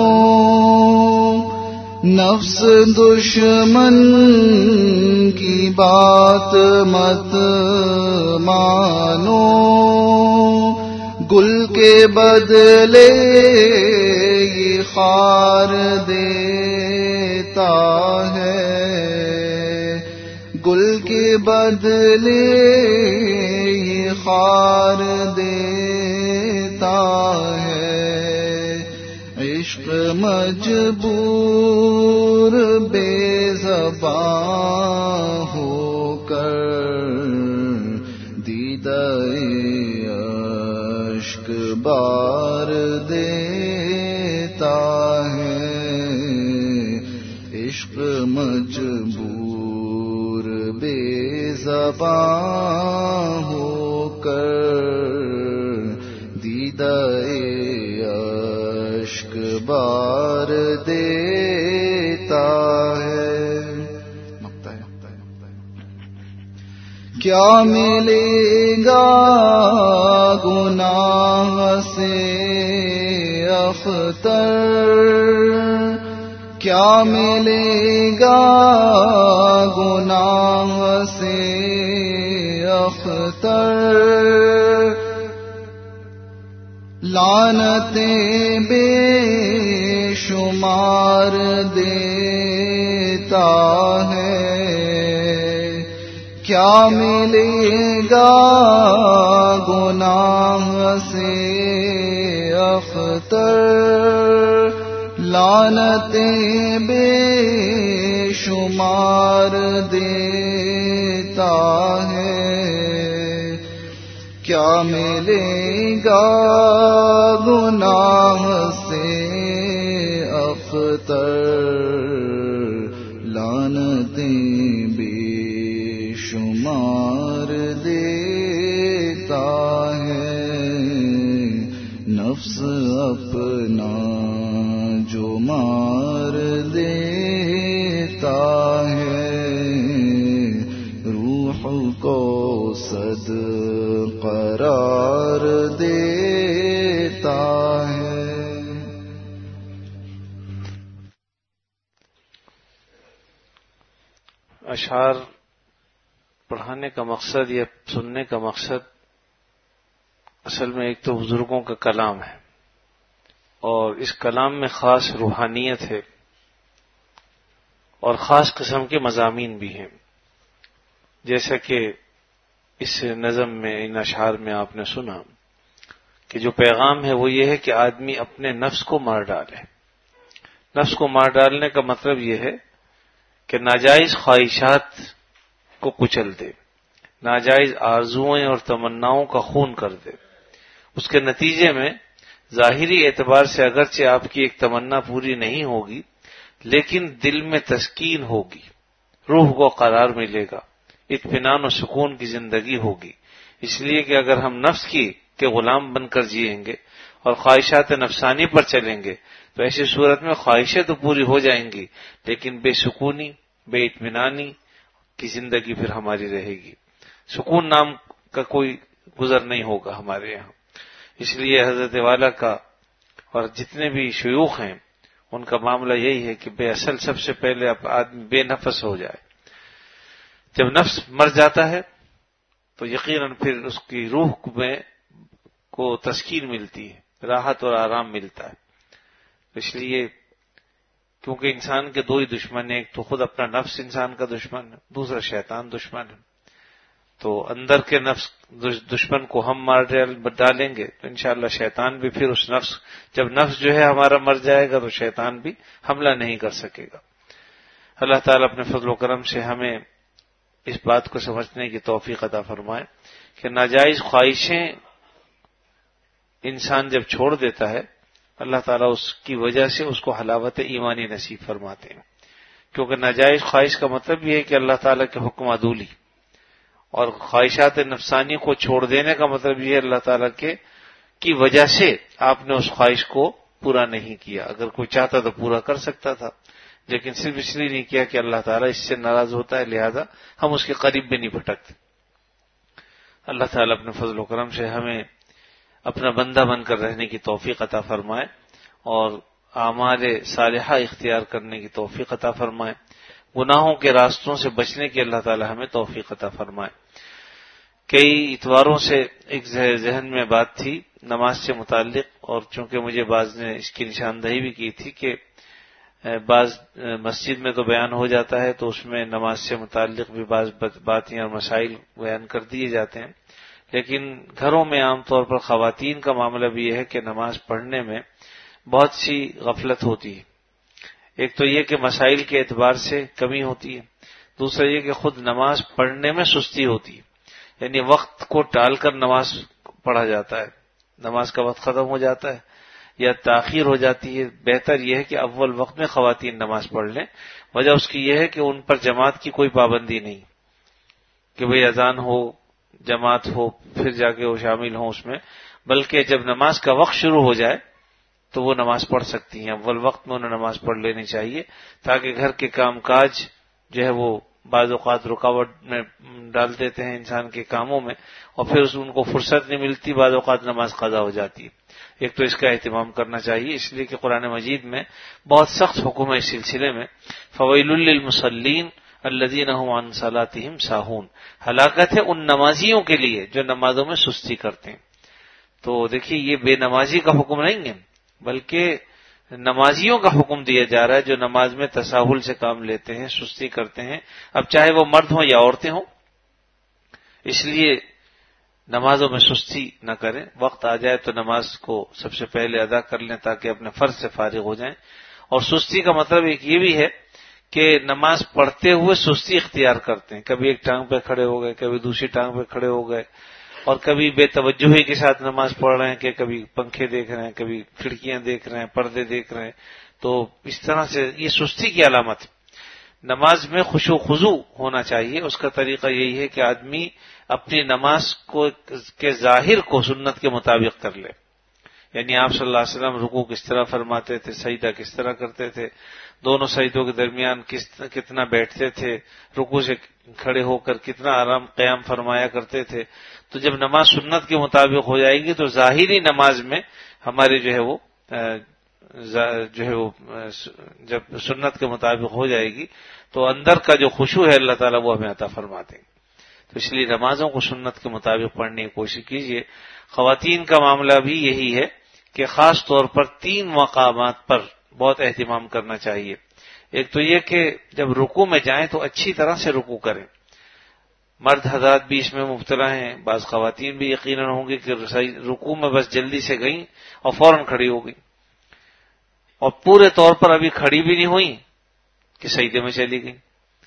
نفس دشمن کی بات مت مانو، گل کے بدلے یہ خار دیتا ہے، گل کے بدلے یہ خار دیتا ہے، عشق مجبور بے زبان ہو کر دیدہ اشک بار دیتا ہے، عشق مجبور بے زبان ہو کر دیدہ اشک بار دیتا ہے۔ کیا ملے گا گناہ سے اختر، کیا ملے گا گناہ سے اختر، لعنتیں بے شمار دیتا ہے، کیا ملے گا گناہ سے اختر، لعنتیں بے شمار دیتا ہے، کیا ملے گا گناہ سے اختر، لعنتیں بے شمار دیتا ہے، نفس اپنا جو مار دیتا ہے، روح کو صد قرار دیتا ہے۔ اشعار پڑھانے کا مقصد یا سننے کا مقصد اصل میں ایک تو بزرگوں کا کلام ہے، اور اس کلام میں خاص روحانیت ہے اور خاص قسم کے مضامین بھی ہیں، جیسا کہ اس نظم میں ان اشعار میں آپ نے سنا کہ جو پیغام ہے وہ یہ ہے کہ آدمی اپنے نفس کو مار ڈالے۔ نفس کو مار ڈالنے کا مطلب یہ ہے کہ ناجائز خواہشات کو کچل دے، ناجائز آرزوئیں اور تمناؤں کا خون کر دے۔ اس کے نتیجے میں ظاہری اعتبار سے اگرچہ آپ کی ایک تمنا پوری نہیں ہوگی، لیکن دل میں تسکین ہوگی، روح کو قرار ملے گا، اطمینان و سکون کی زندگی ہوگی۔ اس لیے کہ اگر ہم نفس کی کے غلام بن کر جئیں گے اور خواہشات نفسانی پر چلیں گے تو ایسی صورت میں خواہشیں تو پوری ہو جائیں گی، لیکن بے سکونی، بے اطمینانی کی زندگی پھر ہماری رہے گی، سکون نام کا کوئی گزر نہیں ہوگا ہمارے یہاں۔ اس لیے حضرت والا کا اور جتنے بھی شیوخ ہیں ان کا معاملہ یہی ہے کہ بے اصل سب سے پہلے اب آدمی بے نفس ہو جائے۔ جب نفس مر جاتا ہے تو یقیناً پھر اس کی روح میں کو تسکین ملتی ہے، راحت اور آرام ملتا ہے۔ اس لیے کیونکہ انسان کے دو ہی دشمن ہیں، ایک تو خود اپنا نفس انسان کا دشمن ہے، دوسرا شیطان دشمن ہے۔ تو اندر کے نفس دشمن کو ہم مار ڈالیں گے تو انشاءاللہ شیطان بھی پھر اس نفس جب نفس جو ہے ہمارا مر جائے گا تو شیطان بھی حملہ نہیں کر سکے گا۔ اللہ تعالیٰ اپنے فضل و کرم سے ہمیں اس بات کو سمجھنے کی توفیق عطا فرمائے کہ ناجائز خواہشیں انسان جب چھوڑ دیتا ہے اللہ تعالیٰ اس کی وجہ سے اس کو حلاوت ایمانی نصیب فرماتے ہیں، کیونکہ ناجائز خواہش کا مطلب یہ ہے کہ اللہ تعالیٰ کے حکم عدولی، اور خواہشات نفسانی کو چھوڑ دینے کا مطلب یہ اللہ تعالیٰ کے کی وجہ سے آپ نے اس خواہش کو پورا نہیں کیا۔ اگر کوئی چاہتا تو پورا کر سکتا تھا، لیکن صرف اس لیے نہیں کیا کہ اللہ تعالیٰ اس سے ناراض ہوتا ہے، لہذا ہم اس کے قریب بھی نہیں بھٹکتے۔ اللہ تعالیٰ اپنے فضل و کرم سے ہمیں اپنا بندہ بن کر رہنے کی توفیق عطا فرمائے اور اعمال صالحہ اختیار کرنے کی توفیق عطا فرمائے، گناہوں کے راستوں سے بچنے کی اللہ تعالیٰ ہمیں توفیق عطا فرمائے۔ کئی اتواروں سے ایک ذہن میں بات تھی نماز سے متعلق، اور چونکہ مجھے بعض نے اس کی نشاندہی بھی کی تھی کہ بعض مسجد میں تو بیان ہو جاتا ہے تو اس میں نماز سے متعلق بھی بعض باتیں اور مسائل بیان کر دیے جاتے ہیں، لیکن گھروں میں عام طور پر خواتین کا معاملہ بھی یہ ہے کہ نماز پڑھنے میں بہت سی غفلت ہوتی ہے۔ ایک تو یہ کہ مسائل کے اعتبار سے کمی ہوتی ہے، دوسرا یہ کہ خود نماز پڑھنے میں سستی ہوتی ہے، یعنی وقت کو ٹال کر نماز پڑھا جاتا ہے، نماز کا وقت ختم ہو جاتا ہے یا تاخیر ہو جاتی ہے۔ بہتر یہ ہے کہ اول وقت میں خواتین نماز پڑھ لیں۔ وجہ اس کی یہ ہے کہ ان پر جماعت کی کوئی پابندی نہیں کہ بھئی اذان ہو، جماعت ہو، پھر جا کے وہ شامل ہوں اس میں، بلکہ جب نماز کا وقت شروع ہو جائے تو وہ نماز پڑھ سکتی ہیں۔ اول وقت میں انہیں نماز پڑھ لینی چاہیے تاکہ گھر کے کام کاج جو ہے وہ بعض اوقات رکاوٹ میں ڈال دیتے ہیں انسان کے کاموں میں، اور پھر ان کو فرصت نہیں ملتی، بعض اوقات نماز قضا ہو جاتی ہے۔ ایک تو اس کا اہتمام کرنا چاہیے، اس لیے کہ قرآن مجید میں بہت سخت حکم ہے اس سلسلے میں، فویل للمصلین الذین هم عن صلاتهم ساہون، ہلاکت ہے ان نمازیوں کے لیے جو نمازوں میں سستی کرتے ہیں۔ تو دیکھیے یہ بے نمازی کا حکم نہیں ہے، بلکہ نمازیوں کا حکم دیا جا رہا ہے جو نماز میں تساہل سے کام لیتے ہیں، سستی کرتے ہیں، اب چاہے وہ مرد ہوں یا عورتیں ہوں۔ اس لیے نمازوں میں سستی نہ کریں، وقت آ جائے تو نماز کو سب سے پہلے ادا کر لیں تاکہ اپنے فرض سے فارغ ہو جائیں۔ اور سستی کا مطلب ایک یہ بھی ہے کہ نماز پڑھتے ہوئے سستی اختیار کرتے ہیں، کبھی ایک ٹانگ پہ کھڑے ہو گئے، کبھی دوسری ٹانگ پہ کھڑے ہو گئے، اور کبھی بے توجہی کے ساتھ نماز پڑھ رہے ہیں کہ کبھی پنکھے دیکھ رہے ہیں، کبھی کھڑکیاں دیکھ رہے ہیں، پردے دیکھ رہے ہیں، تو اس طرح سے یہ سستی کی علامت ہے۔ نماز میں خشوع و خضوع ہونا چاہیے، اس کا طریقہ یہی ہے کہ آدمی اپنی نماز کو کے ظاہر کو سنت کے مطابق کر لے، یعنی آپ صلی اللہ علیہ وسلم رکوع کس طرح فرماتے تھے، سجدہ کس طرح کرتے تھے، دونوں سجدوں کے درمیان کس کتنا بیٹھتے تھے، رکوع سے کھڑے ہو کر کتنا آرام قیام فرمایا کرتے تھے۔ تو جب نماز سنت کے مطابق ہو جائے گی تو ظاہری نماز میں ہمارے جو ہے وہ جو ہے وہ جب سنت کے مطابق ہو جائے گی تو اندر کا جو خشوع ہے اللہ تعالیٰ وہ ہمیں عطا فرما دیں گے۔ تو اس لیے نمازوں کو سنت کے مطابق پڑھنے کی کوشش کیجیے۔ خواتین کا معاملہ بھی یہی ہے کہ خاص طور پر تین مقامات پر بہت اہتمام کرنا چاہیے۔ ایک تو یہ کہ جب رکوع میں جائیں تو اچھی طرح سے رکوع کریں۔ مرد حضرات بھی اس میں مبتلا ہیں، بعض خواتین بھی یقیناً ہوں گی کہ رکوع میں بس جلدی سے گئیں اور فوراً کھڑی ہو گئی، اور پورے طور پر ابھی کھڑی بھی نہیں ہوئی کہ سجدے میں چلی گئی۔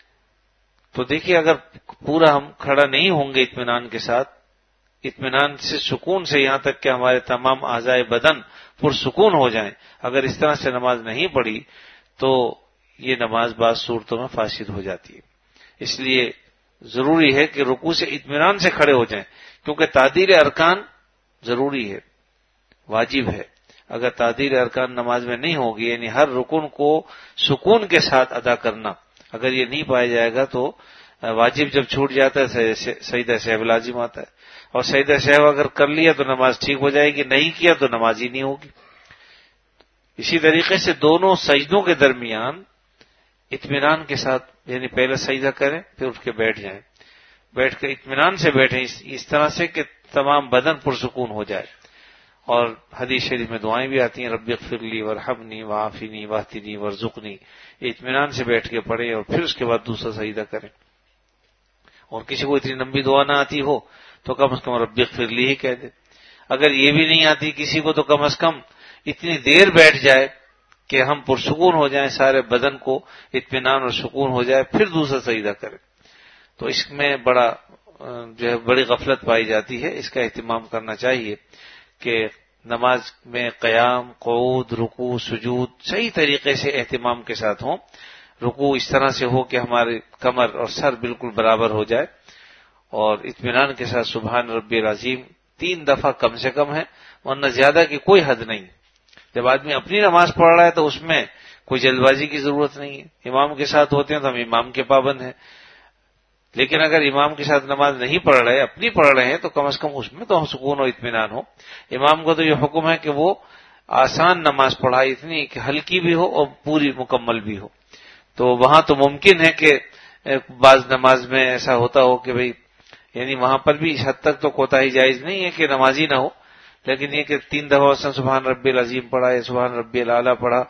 تو دیکھیے اگر پورا ہم کھڑا نہیں ہوں گے اطمینان کے ساتھ، اطمینان سے سکون سے، یہاں تک کہ ہمارے تمام اعضائے بدن پرسکون ہو جائیں، اگر اس طرح سے نماز نہیں پڑھی تو یہ نماز بعض صورتوں میں فاسد ہو جاتی ہے۔ اس لیے ضروری ہے کہ رکوع سے اطمینان سے کھڑے ہو جائیں، کیونکہ تعدیل ارکان ضروری ہے، واجب ہے۔ اگر تعدیل ارکان نماز میں نہیں ہوگی، یعنی ہر رکن کو سکون کے ساتھ ادا کرنا اگر یہ نہیں پایا جائے گا تو واجب جب چھوٹ جاتا ہے سجدہ سہو لازم آتا ہے، اور سجدہ سہو اگر کر لیا تو نماز ٹھیک ہو جائے گی، نہیں کیا تو نماز ہی نہیں ہوگی۔ اسی طریقے سے دونوں سجدوں کے درمیان اطمینان کے ساتھ، یعنی پہلے سجدہ کریں پھر اٹھ کے بیٹھ جائیں، بیٹھ کے اطمینان سے بیٹھیں اس طرح سے کہ تمام بدن پرسکون ہو جائے۔ اور حدیث شریف میں دعائیں بھی آتی ہیں، رب اغفر لی وارحمنی وعافنی واہدنی وارزقنی، اطمینان سے بیٹھ کے پڑھیں اور پھر اس کے بعد دوسرا سجدہ کریں۔ اور کسی کو اتنی لمبی دعا نہ آتی ہو تو کم از کم رب اغفر لی ہی کہہ دے۔ اگر یہ بھی نہیں آتی کسی کو تو کم از کم اتنی دیر بیٹھ جائے کہ ہم پرسکون ہو جائیں، سارے بدن کو اطمینان اور سکون ہو جائے، پھر دوسرا سجدہ کریں۔ تو اس میں بڑا جو ہے بڑی غفلت پائی جاتی ہے، اس کا اہتمام کرنا چاہیے کہ نماز میں قیام، قعود، رکوع، سجود صحیح طریقے سے اہتمام کے ساتھ ہوں۔ رکوع اس طرح سے ہو کہ ہمارے کمر اور سر بالکل برابر ہو جائے، اور اطمینان کے ساتھ سبحان ربی العظیم تین دفعہ کم سے کم ہے، ورنہ زیادہ کی کوئی حد نہیں۔ جب آدمی اپنی نماز پڑھ رہا ہے تو اس میں کوئی جلد بازی کی ضرورت نہیں ہے۔ امام کے ساتھ ہوتے ہیں تو ہم امام کے پابند ہیں، لیکن اگر امام کے ساتھ نماز نہیں پڑھ رہے، اپنی پڑھ رہے ہیں تو کم از کم اس میں تو ہم سکون و اطمینان ہو۔ امام کو تو یہ حکم ہے کہ وہ آسان نماز پڑھائے، اتنی کہ ہلکی بھی ہو اور پوری مکمل بھی ہو۔ تو وہاں تو ممکن ہے کہ بعض نماز میں ایسا ہوتا ہو کہ بھئی، یعنی وہاں پر بھی اس حد تک تو کوتاہی جائز نہیں ہے کہ نمازی نہ ہو، لیکن یہ کہ تین دفعہ سبحان ربی العظیم پڑھا یا سبحان ربی الاعلیٰ پڑھا،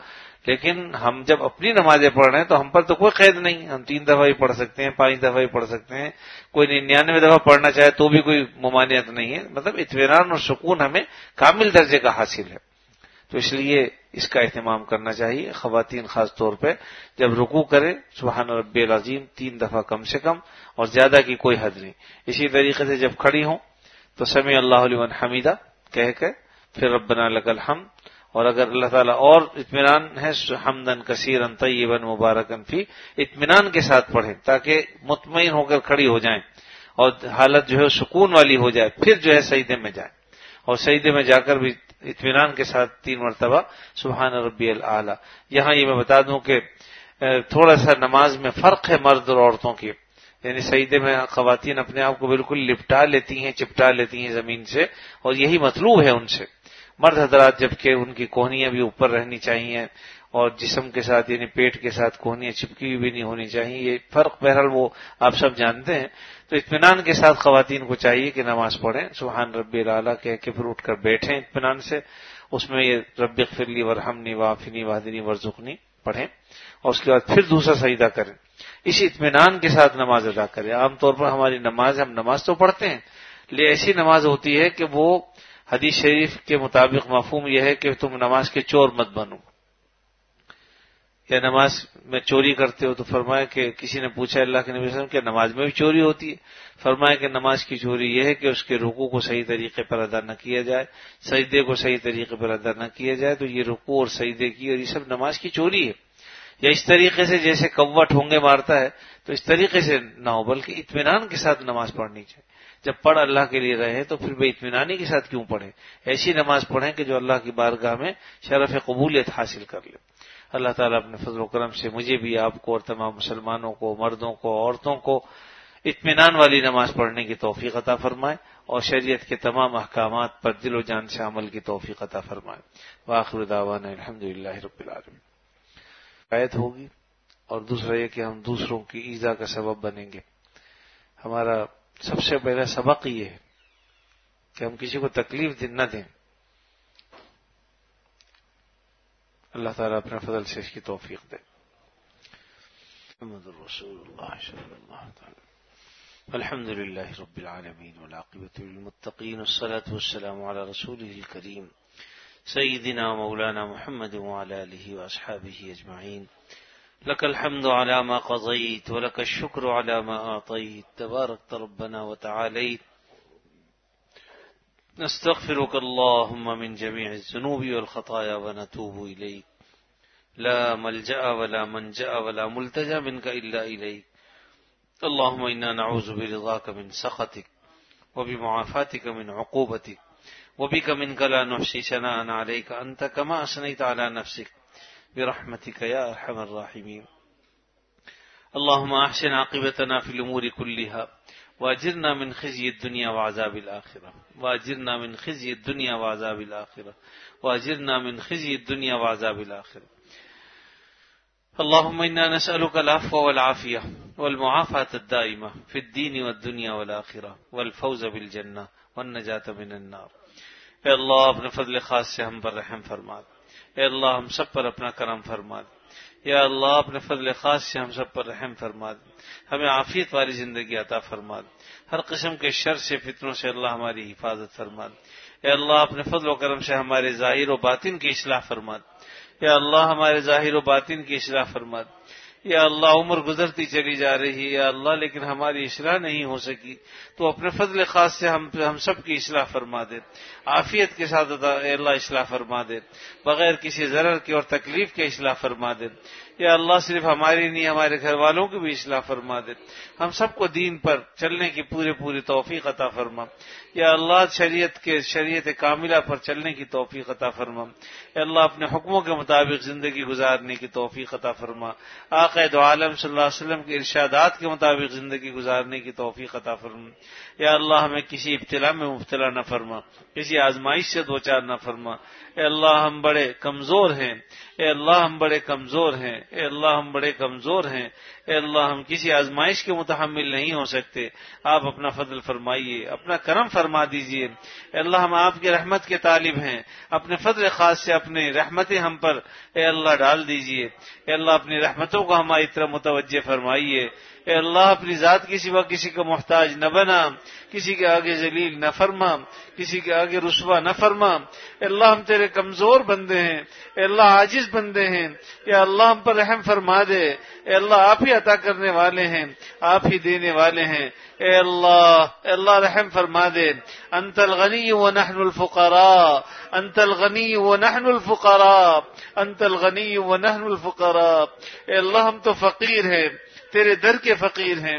لیکن ہم جب اپنی نمازیں پڑھ رہے ہیں تو ہم پر تو کوئی قید نہیں، ہم تین دفعہ ہی پڑھ سکتے ہیں، پانچ دفعہ ہی پڑھ سکتے ہیں، کوئی ننانوے دفعہ پڑھنا چاہے تو بھی کوئی ممانعت نہیں ہے، مطلب اطمینان اور سکون ہمیں کامل درجے کا حاصل ہے۔ تو اس لیے اس کا اہتمام کرنا چاہیے، خواتین خاص طور پہ جب رکوع کرے سبحان ربی العظیم تین دفعہ کم سے کم، اور زیادہ کی کوئی حد نہیں۔ اسی طریقے سے جب کھڑی ہوں تو سمع اللہ لمن حمیدہ کہہ کے پھر ربنا لک الحمد، اور اگر اللہ تعالیٰ اور اطمینان ہے حمدن کثیرا طیبا مبارکا فی، اطمینان کے ساتھ پڑھیں تاکہ مطمئن ہو کر کھڑی ہو جائیں اور حالت جو ہے سکون والی ہو جائے، پھر جو ہے سجدے میں جائیں، اور سجدے میں جا کر بھی اطمینان کے ساتھ تین مرتبہ سبحان ربی الاعلی۔ یہاں یہ میں بتا دوں کہ تھوڑا سا نماز میں فرق ہے مرد اور عورتوں کی، یعنی سجدے میں خواتین اپنے آپ کو بالکل لپٹا لیتی ہیں، چپٹا لیتی ہیں زمین سے، اور یہی مطلوب ہے ان سے۔ مرد حضرات جبکہ ان کی کوہنیاں بھی اوپر رہنی چاہیے اور جسم کے ساتھ یعنی پیٹ کے ساتھ کوہنیاں چپکی ہوئی بھی نہیں ہونی چاہیے، یہ فرق بہرحال وہ آپ سب جانتے ہیں۔ تو اطمینان کے ساتھ خواتین کو چاہیے کہ نماز پڑھیں سبحان ربی الاعلیٰ کہہ کے پھر اٹھ کر بیٹھیں اطمینان سے، اس میں یہ رب اغفر لی وارحمنی وعافنی واہدنی وارزقنی پڑھیں، اور اس کے بعد پھر دوسرا سجدہ کریں، اسی اطمینان کے ساتھ نماز ادا کریں۔ عام طور پر ہماری نماز ہم نماز تو پڑھتے ہیں لیکن ایسی نماز ہوتی ہے کہ وہ حدیث شریف کے مطابق مفہوم یہ ہے کہ تم نماز کے چور مت بنو، یا نماز میں چوری کرتے ہو تو فرمایا کہ کسی نے پوچھا اللہ کے نبی صلی اللہ علیہ وسلم کہ نماز میں بھی چوری ہوتی ہے؟ فرمایا کہ نماز کی چوری یہ ہے کہ اس کے رکوع کو صحیح طریقے پر ادا نہ کیا جائے، سجدے کو صحیح طریقے پر ادا نہ کیا جائے، تو یہ رکوع اور سجدے کی اور یہ سب نماز کی چوری ہے۔ یا اس طریقے سے جیسے کوا ٹھونگے مارتا ہے تو اس طریقے سے نہ ہو، بلکہ اطمینان کے ساتھ نماز پڑھنی چاہیے۔ جب پڑھ اللہ کے لیے رہے تو پھر بے اطمینانی کے ساتھ کیوں پڑھیں؟ ایسی نماز پڑھیں کہ جو اللہ کی بارگاہ میں شرف قبولیت حاصل کر لے۔ اللہ تعالیٰ اپنے فضل و کرم سے مجھے بھی، آپ کو اور تمام مسلمانوں کو، مردوں کو، عورتوں کو اطمینان والی نماز پڑھنے کی توفیق عطا فرمائے اور شریعت کے تمام احکامات پر دل و جان سے عمل کی توفیق عطا فرمائے۔ وآخر دعوانا الحمدللہ رب العالمین۔ آیت ہوگی، اور دوسرا یہ کہ ہم دوسروں کی ایذا کا سبب بنیں گے۔ ہمارا سب سے پہلا سبق یہ ہے کہ ہم کسی کو تکلیف نہ دیں۔ اللہ تعالیٰ اپنے فضل سے اس کی توفیق دے۔ محمد رسول اللہ صلی اللہ تعالی الحمد للہ رب العالمین والعاقبۃ للمتقین والصلاة والسلام علی رسولہ الکریم سیدنا مولانا محمد وعلی آلہ واصحابہ اجمعین۔ لك الحمد على ما قضيت ولك الشكر على ما أعطيت تباركت ربنا وتعاليت نستغفرك اللهم من جميع الذنوب والخطايا ونتوب إليك لا ملجأ ولا منجأ ولا ملتجأ منك إلا إليك اللهم إنا نعوذ برضاك من سخطك وبمعافاتك من عقوبتك وبك منك لا نحصي ثناء عليك أنت كما أثنيت على نفسك برحمتك يا أرحم الراحمين اللهم أحسن عاقبتنا في الأمور كلها وأجرنا من خزي الدنيا وعذاب الآخرة وأجرنا من خزي الدنيا وعذاب الآخرة وأجرنا من خزي الدنيا وعذاب الآخرة اللهم إنا نسألك العفو والعافية والمعافاة الدائمة في الدين والدنيا والآخرة والفوز بالجنة والنجاة من النار۔ اے اللہ اپنے فضل خاص سے ہم پر رحم فرما دے، اے اللہ ہم سب پر اپنا کرم فرما دے، یا اللہ اپنے فضل خاص سے ہم سب پر رحم فرما دے، ہمیں عافیت والی زندگی عطا فرما دے، ہر قسم کے شر سے فتنوں سے اللہ ہماری حفاظت فرما دے، اے اللہ اپنے فضل و کرم سے ہمارے ظاہر و باطن کی اصلاح فرما دے، یا اللہ ہمارے ظاہر و باطن کی اصلاح فرما دے، یا اللہ عمر گزرتی چلی جا رہی ہے یا اللہ لیکن ہماری اصلاح نہیں ہو سکی، تو اپنے فضل خاص سے ہم ہم سب کی اصلاح فرما دے، عافیت کے ساتھ اے اللہ اصلاح فرما دے، بغیر کسی ضرر کے اور تکلیف کے اصلاح فرما دے، یا اللہ صرف ہماری نہیں ہمارے گھر والوں کی بھی اصلاح فرما دے، ہم سب کو دین پر چلنے کی پورے پوری توفیق عطا فرما، یا اللہ شریعت کے شریعت کاملہ پر چلنے کی توفیق عطا فرما، یا اللہ اپنے حکموں کے مطابق زندگی گزارنے کی توفیق عطا فرما، آقا دو عالم صلی اللہ علیہ وسلم کے ارشادات کے مطابق زندگی گزارنے کی توفیق عطا فرما، یا اللہ ہمیں کسی ابتلا میں مبتلا نہ فرما، کسی آزمائش سے دوچار نہ فرما، اے اللہ ہم بڑے کمزور ہیں، اے اللہ ہم بڑے کمزور ہیں، اے اللہ ہم بڑے کمزور ہیں، اے اللہ ہم کسی آزمائش کے متحمل نہیں ہو سکتے، آپ اپنا فضل فرمائیے، اپنا کرم فرما دیجئے، اے اللہ ہم آپ کے رحمت کے طالب ہیں، اپنے فضل خاص سے اپنے رحمتیں ہم پر اے اللہ ڈال دیجئے، اے اللہ اپنی رحمتوں کو ہماری طرف متوجہ فرمائیے، اے اللہ اپنی ذات کے سوا کسی کا محتاج نہ بنا، کسی کے آگے ذلیل نہ فرما، کسی کے آگے رسوا نہ فرما، اے اللہ ہم تیرے کمزور بندے ہیں، اے اللہ عاجز بندے ہیں، یا اللہ ہم پر رحم فرما دے، اے اللہ آپ ہی عطا کرنے والے ہیں، آپ ہی دینے والے ہیں، اے اللہ اے اللہ رحم فرما دے، انت الغنی ونحن الفقراء، انت الغنی ونحن الفقراء، انت الغنی ونحن الفقراء، اے اللہ ہم تو فقیر ہیں، تیرے در کے فقیر ہیں،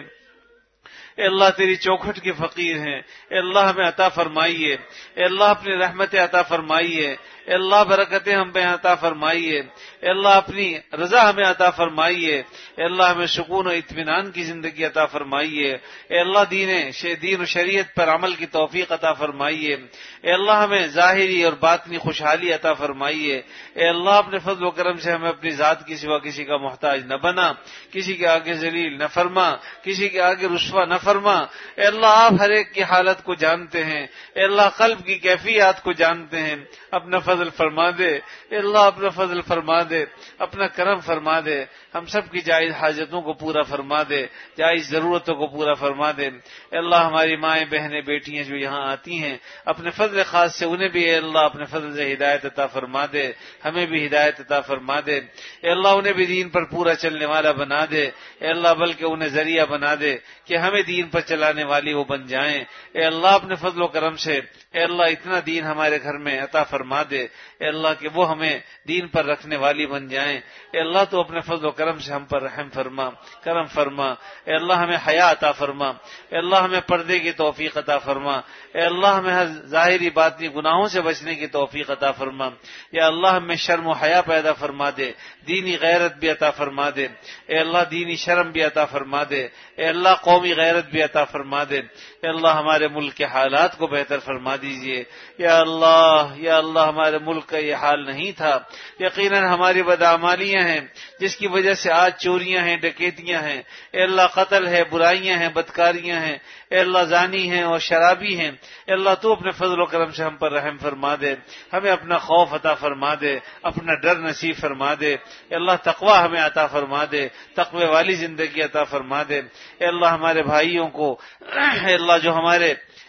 اے اللہ تیری چوکھٹ کے فقیر ہیں، اے اللہ ہمیں عطا فرمائیے، اے اللہ اپنی رحمت عطا فرمائیے، اے اللہ برکتیں ہم پہ عطا فرمائیے، اے اللہ اپنی رضا ہمیں عطا فرمائیے، اے اللہ ہمیں سکون و اطمینان کی زندگی عطا فرمائیے، اے اللہ دین دین و شریعت پر عمل کی توفیق عطا فرمائیے، اے اللہ ہمیں ظاہری اور باطنی خوشحالی عطا فرمائیے، اے اللہ اپنے فضل و کرم سے ہمیں اپنی ذات کی سوا کسی کا محتاج نہ بنا، کسی کے آگے ذلیل نہ فرما، کسی کے آگے رسوا نہ فرما، اے اللہ آپ ہر ایک کی حالت کو جانتے ہیں، اے اللہ قلب کی کیفیات کو جانتے ہیں، اپنا فضل فرما دے، اے اللہ اپنا فضل فرما دے، اپنا کرم فرما دے، ہم سب کی جائز حاجتوں کو پورا فرما دے، جائز ضرورتوں کو پورا فرما دے، اے اللہ ہماری مائیں بہنیں بیٹیاں جو یہاں آتی ہیں اپنے فضل خاص سے انہیں بھی اے اللہ اپنے فضل سے ہدایت عطا فرما دے، ہمیں بھی ہدایت عطا فرما دے، اے اللہ انہیں بھی دین پر پورا چلنے والا بنا دے، اے اللہ بلکہ انہیں ذریعہ بنا دے کہ ہمیں دین پر چلانے والی وہ بن جائیں، اے اللہ اپنے فضل و کرم سے اے اللہ اتنا دین ہمارے گھر میں عطا فرما دے، اے اللہ کہ وہ ہمیں دین پر رکھنے والی بن جائیں، اے اللہ تو اپنے فضل و کرم سے ہم پر رحم فرما، کرم فرما، اے اللہ ہمیں حیا عطا فرما، اے اللہ ہمیں پردے کی توفیق عطا فرما، اے اللہ ہمیں ہر ظاہری باطنی گناہوں سے بچنے کی توفیق عطا فرما، یا اللہ ہمیں شرم و حیا پیدا فرما دے، دینی غیرت بھی عطا فرما دے، اے اللہ دینی شرم بھی عطا فرما دے، اے اللہ قومی غیرت بھی عطا فرما دے، اے اللہ ہمارے ملک کے حالات کو بہتر فرما دیجئے، یا اللہ یا اللہ ہمارے ملک کا یہ حال نہیں تھا، یقیناً ہماری بدعمالیاں ہیں جس کی وجہ سے آج چوریاں ہیں، ڈکیتیاں ہیں، اے اللہ قتل ہے، برائیاں ہیں، بدکاریاں ہیں، اے اللہ زانی ہیں اور شرابی ہیں، اے اللہ تو اپنے فضل و کرم سے ہم پر رحم فرما دے، ہمیں اپنا خوف عطا فرما دے، اپنا ڈر نصیب فرما دے، اے اللہ تقوی ہمیں عطا فرما دے، تقوی والی زندگی عطا فرما دے، اے اللہ ہمارے بھائیوں کو اے اللہ جو ہمارے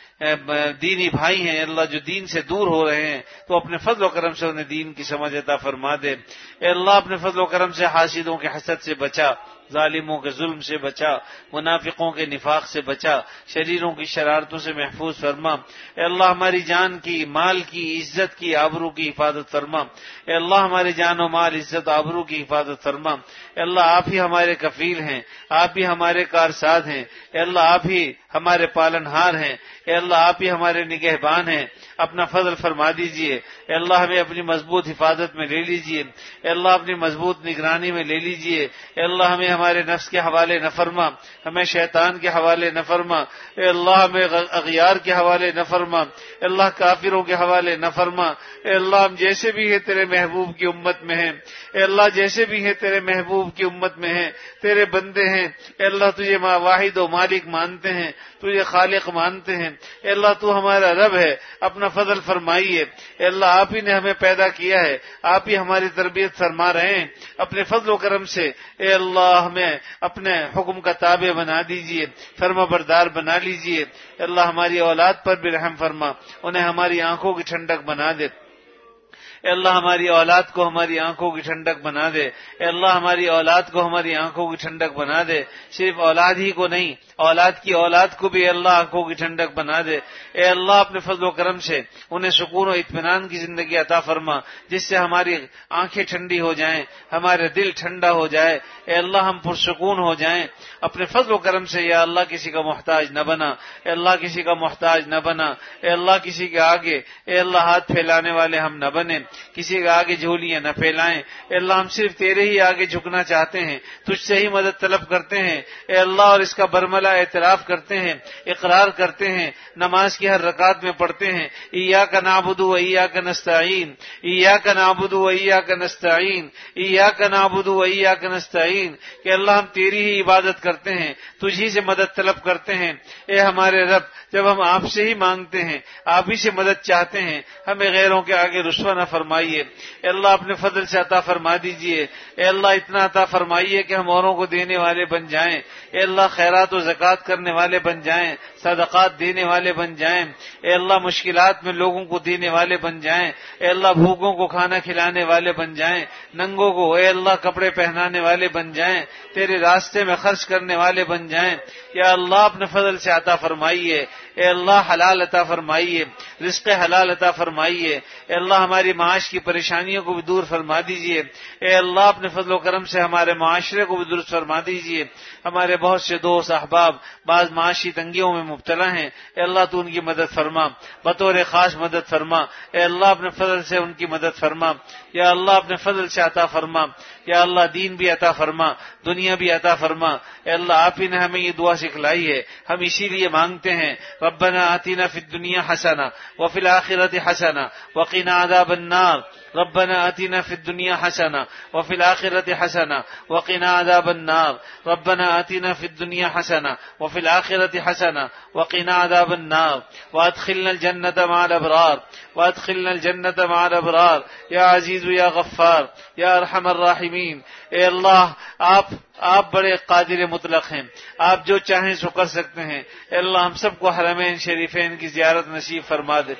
دینی بھائی ہیں، اللہ جو دین سے دور ہو رہے ہیں تو اپنے فضل و کرم سے انہیں دین کی سمجھ عطا فرما دے، اے اللہ اپنے فضل و کرم سے حاسدوں کے حسد سے بچا، ظالموں کے ظلم سے بچا، منافقوں کے نفاق سے بچا، شریروں کی شرارتوں سے محفوظ فرما، اے اللہ ہماری جان کی، مال کی، عزت کی، آبرو کی حفاظت فرما، اے اللہ ہماری جان و مال، عزت، آبرو کی حفاظت فرما، اے اللہ آپ ہی ہمارے کفیل ہیں، آپ ہی ہمارے کارساز ہیں، اے اللہ آپ ہی ہمارے پالن ہار ہیں، اے اللہ آپ ہی ہمارے نگہبان ہیں، اپنا فضل فرما دیجئے، اے اللہ ہمیں اپنی مضبوط حفاظت میں لے لیجئے، اے اللہ اپنی مضبوط نگرانی میں لے لیجئے، اے اللہ ہمیں ہمارے نفس کے حوالے نہ فرما، ہمیں شیطان کے حوالے نہ فرما، اے اللہ ہمیں اغیار کے حوالے نہ فرما، اے اللہ کافروں کے حوالے نہ فرما، اے اللہ ہم جیسے بھی ہیں تیرے محبوب کی امت میں ہیں، اے اللہ جیسے بھی ہیں تیرے محبوب کی امت میں ہیں، تیرے بندے ہیں، اے اللہ تجھے واحد و مالک مانتے ہیں، تجھے خالق مانتے ہیں، اے اللہ تو ہمارا رب ہے، اپنا فضل فرمائیے، اے اللہ آپ ہی نے ہمیں پیدا کیا ہے، آپ ہی ہماری تربیت فرما رہے ہیں، اپنے فضل و کرم سے اے اللہ ہمیں اپنے حکم کا تابع بنا دیجئے، فرما بردار بنا لیجئے، اے اللہ ہماری اولاد پر بھی رحم فرما، انہیں ہماری آنکھوں کی ٹھنڈک بنا دے، اے اللہ ہماری اولاد کو ہماری آنکھوں کی ٹھنڈک بنا دے، اے اللہ ہماری اولاد کو ہماری آنکھوں کی ٹھنڈک بنا دے، صرف اولاد ہی کو نہیں، اولاد کی اولاد کو بھی اللہ آنکھوں کی ٹھنڈک بنا دے، اے اللہ اپنے فضل و کرم سے انہیں سکون و اطمینان کی زندگی عطا فرما، جس سے ہماری آنکھیں ٹھنڈی ہو جائیں، ہمارے دل ٹھنڈا ہو جائے، اے اللہ ہم پرسکون ہو جائیں، اپنے فضل و کرم سے یا اللہ کسی کا محتاج نہ بنا، اے اللہ کسی کا محتاج نہ بنا، اے اللہ کسی کے آگے اے اللہ ہاتھ پھیلانے والے ہم نہ بنیں، کسی کے آگے جھولیاں نہ پھیلائیں، اے اللہ ہم صرف تیرے ہی آگے جھکنا چاہتے ہیں، تجھ سے ہی مدد طلب کرتے ہیں، اے اللہ اور اس کا برملا اعتراف کرتے ہیں، اقرار کرتے ہیں، نماز کی ہر رکعت میں پڑھتے ہیں، ایاک نعبد و ایاک نستعین ایاک نعبد و ایاک نستعین ایاک نعبد و ایاک نستعین کہ اللہ ہم تیری ہی عبادت کرتے ہیں، تجھی سے مدد طلب کرتے ہیں۔ اے ہمارے رب، جب ہم آپ سے ہی مانگتے ہیں، آپ ہی سے مدد چاہتے ہیں، ہمیں غیروں کے آگے رسوا نہ فرمائیے۔ اے اللہ اپنے فضل سے عطا فرما دیجئے۔ اے اللہ اتنا عطا فرمائیے کہ ہم اوروں کو دینے والے بن جائیں۔ اے اللہ خیرات و زکوٰۃ کرنے والے بن جائیں، صدقات دینے والے بن جائیں۔ اے اللہ مشکلات میں لوگوں کو دینے والے بن جائیں۔ اے اللہ بھوکوں کو کھانا کھلانے والے بن جائیں، ننگوں کو اے اللہ کپڑے پہنانے والے بن جائیں، تیرے راستے میں خرچ کرنے والے بن جائیں۔ یا اللہ اپنے فضل سے عطا فرمائیے۔ اے اللہ حلال عطا فرمائیے، رزق حلال عطا فرمائیے۔ اے اللہ ہماری معاش کی پریشانیوں کو بھی دور فرما دیجئے۔ اے اللہ اپنے فضل و کرم سے ہمارے معاشرے کو بھی درست فرما دیجئے۔ ہمارے بہت سے دوست احباب بعض معاشی تنگیوں میں مبتلا ہیں، اے اللہ تو ان کی مدد فرما، بطور خاص مدد فرما۔ اے اللہ اپنے فضل سے ان کی مدد فرما۔ یا اللہ اپنے فضل سے عطا فرما۔ یا اللہ دین بھی عطا فرما، دنیا بھی عطا فرما۔ اے اللہ آپ ہی نے ہمیں یہ دعا سکھلائی ہے، ہم اسی لیے مانگتے ہیں، ربنا آتنا فی الدنیا حسنہ وفی الآخرۃ حسنہ وقنا عذاب النار۔ ربنا آتنا فی الدنیا حسنہ وفی الآخرۃ حسنہ وقنا عذاب النار۔ ربنا آتنا فی الدنیا حسنہ وفی الآخرۃ حسنہ وقنا عذاب النار وادخلنا الجنة مع الأبرار وادخلنا الجنة مع الأبرار یا عزیز یا غفار یا ارحم الراحمین۔ اے اللہ آپ آپ بڑے قادر مطلق ہیں، آپ جو چاہیں سو کر سکتے ہیں۔ اے اللہ ہم سب کو حرمین شریفین کی زیارت نصیب فرما دے۔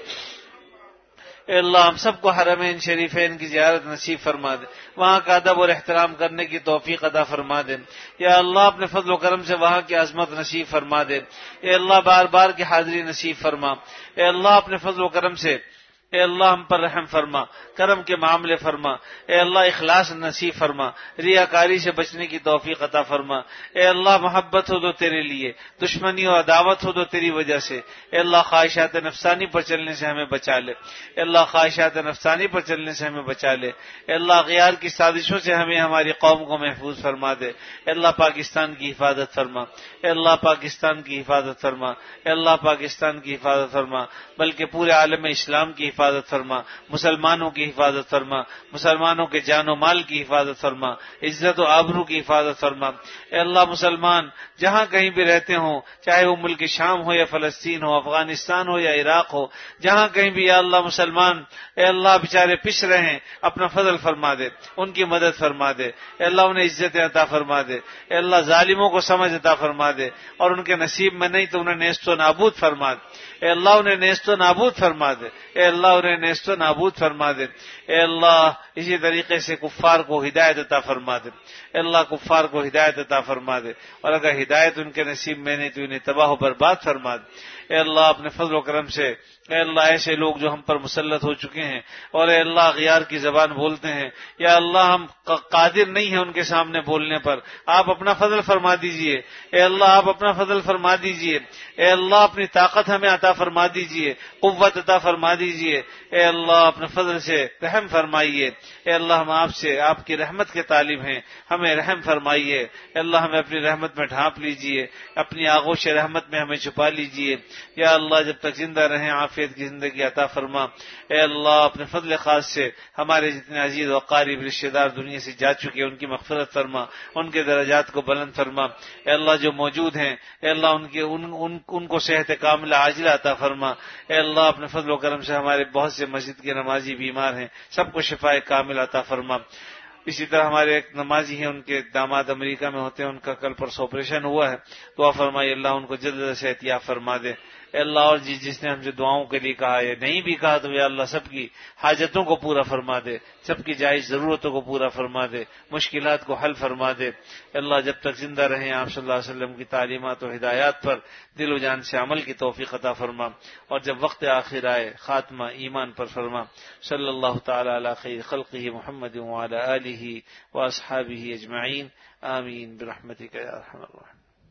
اے اللہ ہم سب کو حرمین شریفین کی زیارت نصیب فرما دے، وہاں کا ادب اور احترام کرنے کی توفیق عطا فرما دے۔ یا اللہ اپنے فضل و کرم سے وہاں کی عظمت نصیب فرما دے۔ اے اللہ بار بار کی حاضری نصیب فرما۔ اے اللہ اپنے فضل و کرم سے اے اللہ ہم پر رحم فرما، کرم کے معاملے فرما۔ اے اللہ اخلاص نصیب فرما، ریاکاری سے بچنے کی توفیق عطا فرما۔ اے اللہ محبت ہو تو تیرے لیے، دشمنی اور عداوت ہو تو تیری وجہ سے۔ اے اللہ خواہشات نفسانی پر چلنے سے ہمیں بچا لے۔ اے اللہ خواہشات نفسانی پر چلنے سے ہمیں بچا لے۔ اے اللہ غیار کی سازشوں سے ہمیں ہماری قوم کو محفوظ فرما دے۔ اے اللہ پاکستان کی حفاظت فرما۔ اے اللہ پاکستان کی حفاظت فرما۔ اے اللہ پاکستان کی حفاظت فرما، بلکہ پورے عالم اسلام کی حفاظت فرما، مسلمانوں کی حفاظت فرما، مسلمانوں کے جان و مال کی حفاظت فرما، عزت و آبرو کی حفاظت فرما۔ اے اللہ مسلمان جہاں کہیں بھی رہتے ہوں، چاہے وہ ملک شام ہو یا فلسطین ہو، افغانستان ہو یا عراق ہو، جہاں کہیں بھی یا اللہ مسلمان اے اللہ بیچارے پس رہے ہیں، اپنا فضل فرما دے، ان کی مدد فرما دے۔ اے اللہ انہیں عزت عطا فرما دے۔ اے اللہ ظالموں کو سمجھ عطا فرما دے، اور ان کے نصیب میں نہیں تو انہیں نیست و نابود فرما دے۔ اے اللہ انہیں نیست و نابود فرما دے۔ اے اللہ انہیں نیست و نابود فرما دے۔ اے اللہ اسی طریقے سے کفار کو ہدایت عطا فرما دے۔ اے اللہ کفار کو ہدایت عطا فرما دے، اور اگر ہدایت ان کے نصیب میں نہیں تو انہیں تباہ و برباد فرما دے۔ اے اللہ اپنے فضل و کرم سے اے اللہ ایسے لوگ جو ہم پر مسلط ہو چکے ہیں اور اے اللہ غیار کی زبان بولتے ہیں، یا اللہ ہم قادر نہیں ہیں ان کے سامنے بولنے پر، آپ اپنا فضل فرما دیجئے۔ اے اللہ آپ اپنا فضل فرما دیجئے۔ اے اللہ اپنی طاقت ہمیں عطا فرما دیجئے، قوت عطا فرما دیجئے۔ اے اللہ اپنے فضل سے رحم فرمائیے۔ اے اللہ ہم آپ سے آپ کی رحمت کے طالب ہیں، ہمیں رحم فرمائیے۔ اے اللہ ہمیں اپنی رحمت میں ڈھانپ لیجئے، اپنی آغوش رحمت میں ہمیں چھپا لیجئے۔ یا اللہ جب تک زندہ رہیں عافیت کی زندگی عطا فرما۔ اے اللہ اپنے فضل خاص سے ہمارے جتنے عزیز و قریب رشتہ دار دنیا سے جا چکے ان کی مغفرت فرما، ان کے درجات کو بلند فرما۔ اے اللہ جو موجود ہیں اے اللہ ان کے ان, ان, ان کو صحت کاملہ عاجلہ عطا فرما۔ اے اللہ اپنے فضل و کرم سے ہمارے بہت سے مسجد کے نمازی بیمار ہیں، سب کو شفاء کاملہ عطا فرما۔ اسی طرح ہمارے ایک نمازی ہیں، ان کے داماد امریکہ میں ہوتے ہیں، ان کا کل پرسوں آپریشن ہوا ہے، دعا فرمائیے اللہ ان کو جلد سے صحت یاب فرما دے۔ اے اللہ اور جس جس نے ہم سے دعاؤں کے لیے کہا ہے، نہیں بھی کہا تو یا اللہ سب کی حاجتوں کو پورا فرما دے، سب کی جائز ضرورتوں کو پورا فرما دے، مشکلات کو حل فرما دے۔ اے اللہ جب تک زندہ رہیں آپ صلی اللہ علیہ وسلم کی تعلیمات و ہدایات پر دل و جان سے عمل کی توفیق عطا فرما، اور جب وقت آخر آئے خاتمہ ایمان پر فرما۔ صلی اللہ تعالی علی خیر خلقہ محمد وعلی آلہ واصحابہ اجمعین، آمین برحمتک یا ارحم الراحمین۔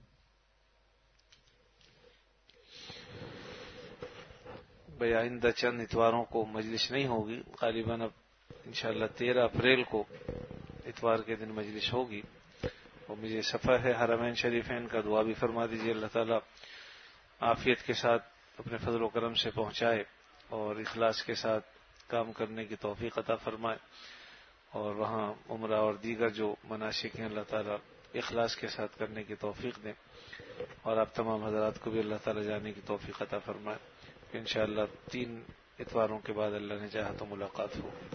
بھئی آئندہ چند اتواروں کو مجلس نہیں ہوگی، غالباً اب انشاءاللہ تیرہ اپریل کو اتوار کے دن مجلس ہوگی، اور مجھے سفر ہے حرمین شریفین کا، دعا بھی فرما دیجیے اللہ تعالیٰ عافیت کے ساتھ اپنے فضل و کرم سے پہنچائے۔ اور اخلاص کے ساتھ کام کرنے کی توفیق عطا فرمائے، اور وہاں عمرہ اور دیگر جو مناسک ہیں اللہ تعالیٰ اخلاص کے ساتھ کرنے کی توفیق دیں، اور آپ تمام حضرات کو بھی اللہ تعالیٰ جانے کی توفیق عطا فرمائے۔ انشاءاللہ تین اتواروں کے بعد اللہ نے چاہا تو ملاقات ہو۔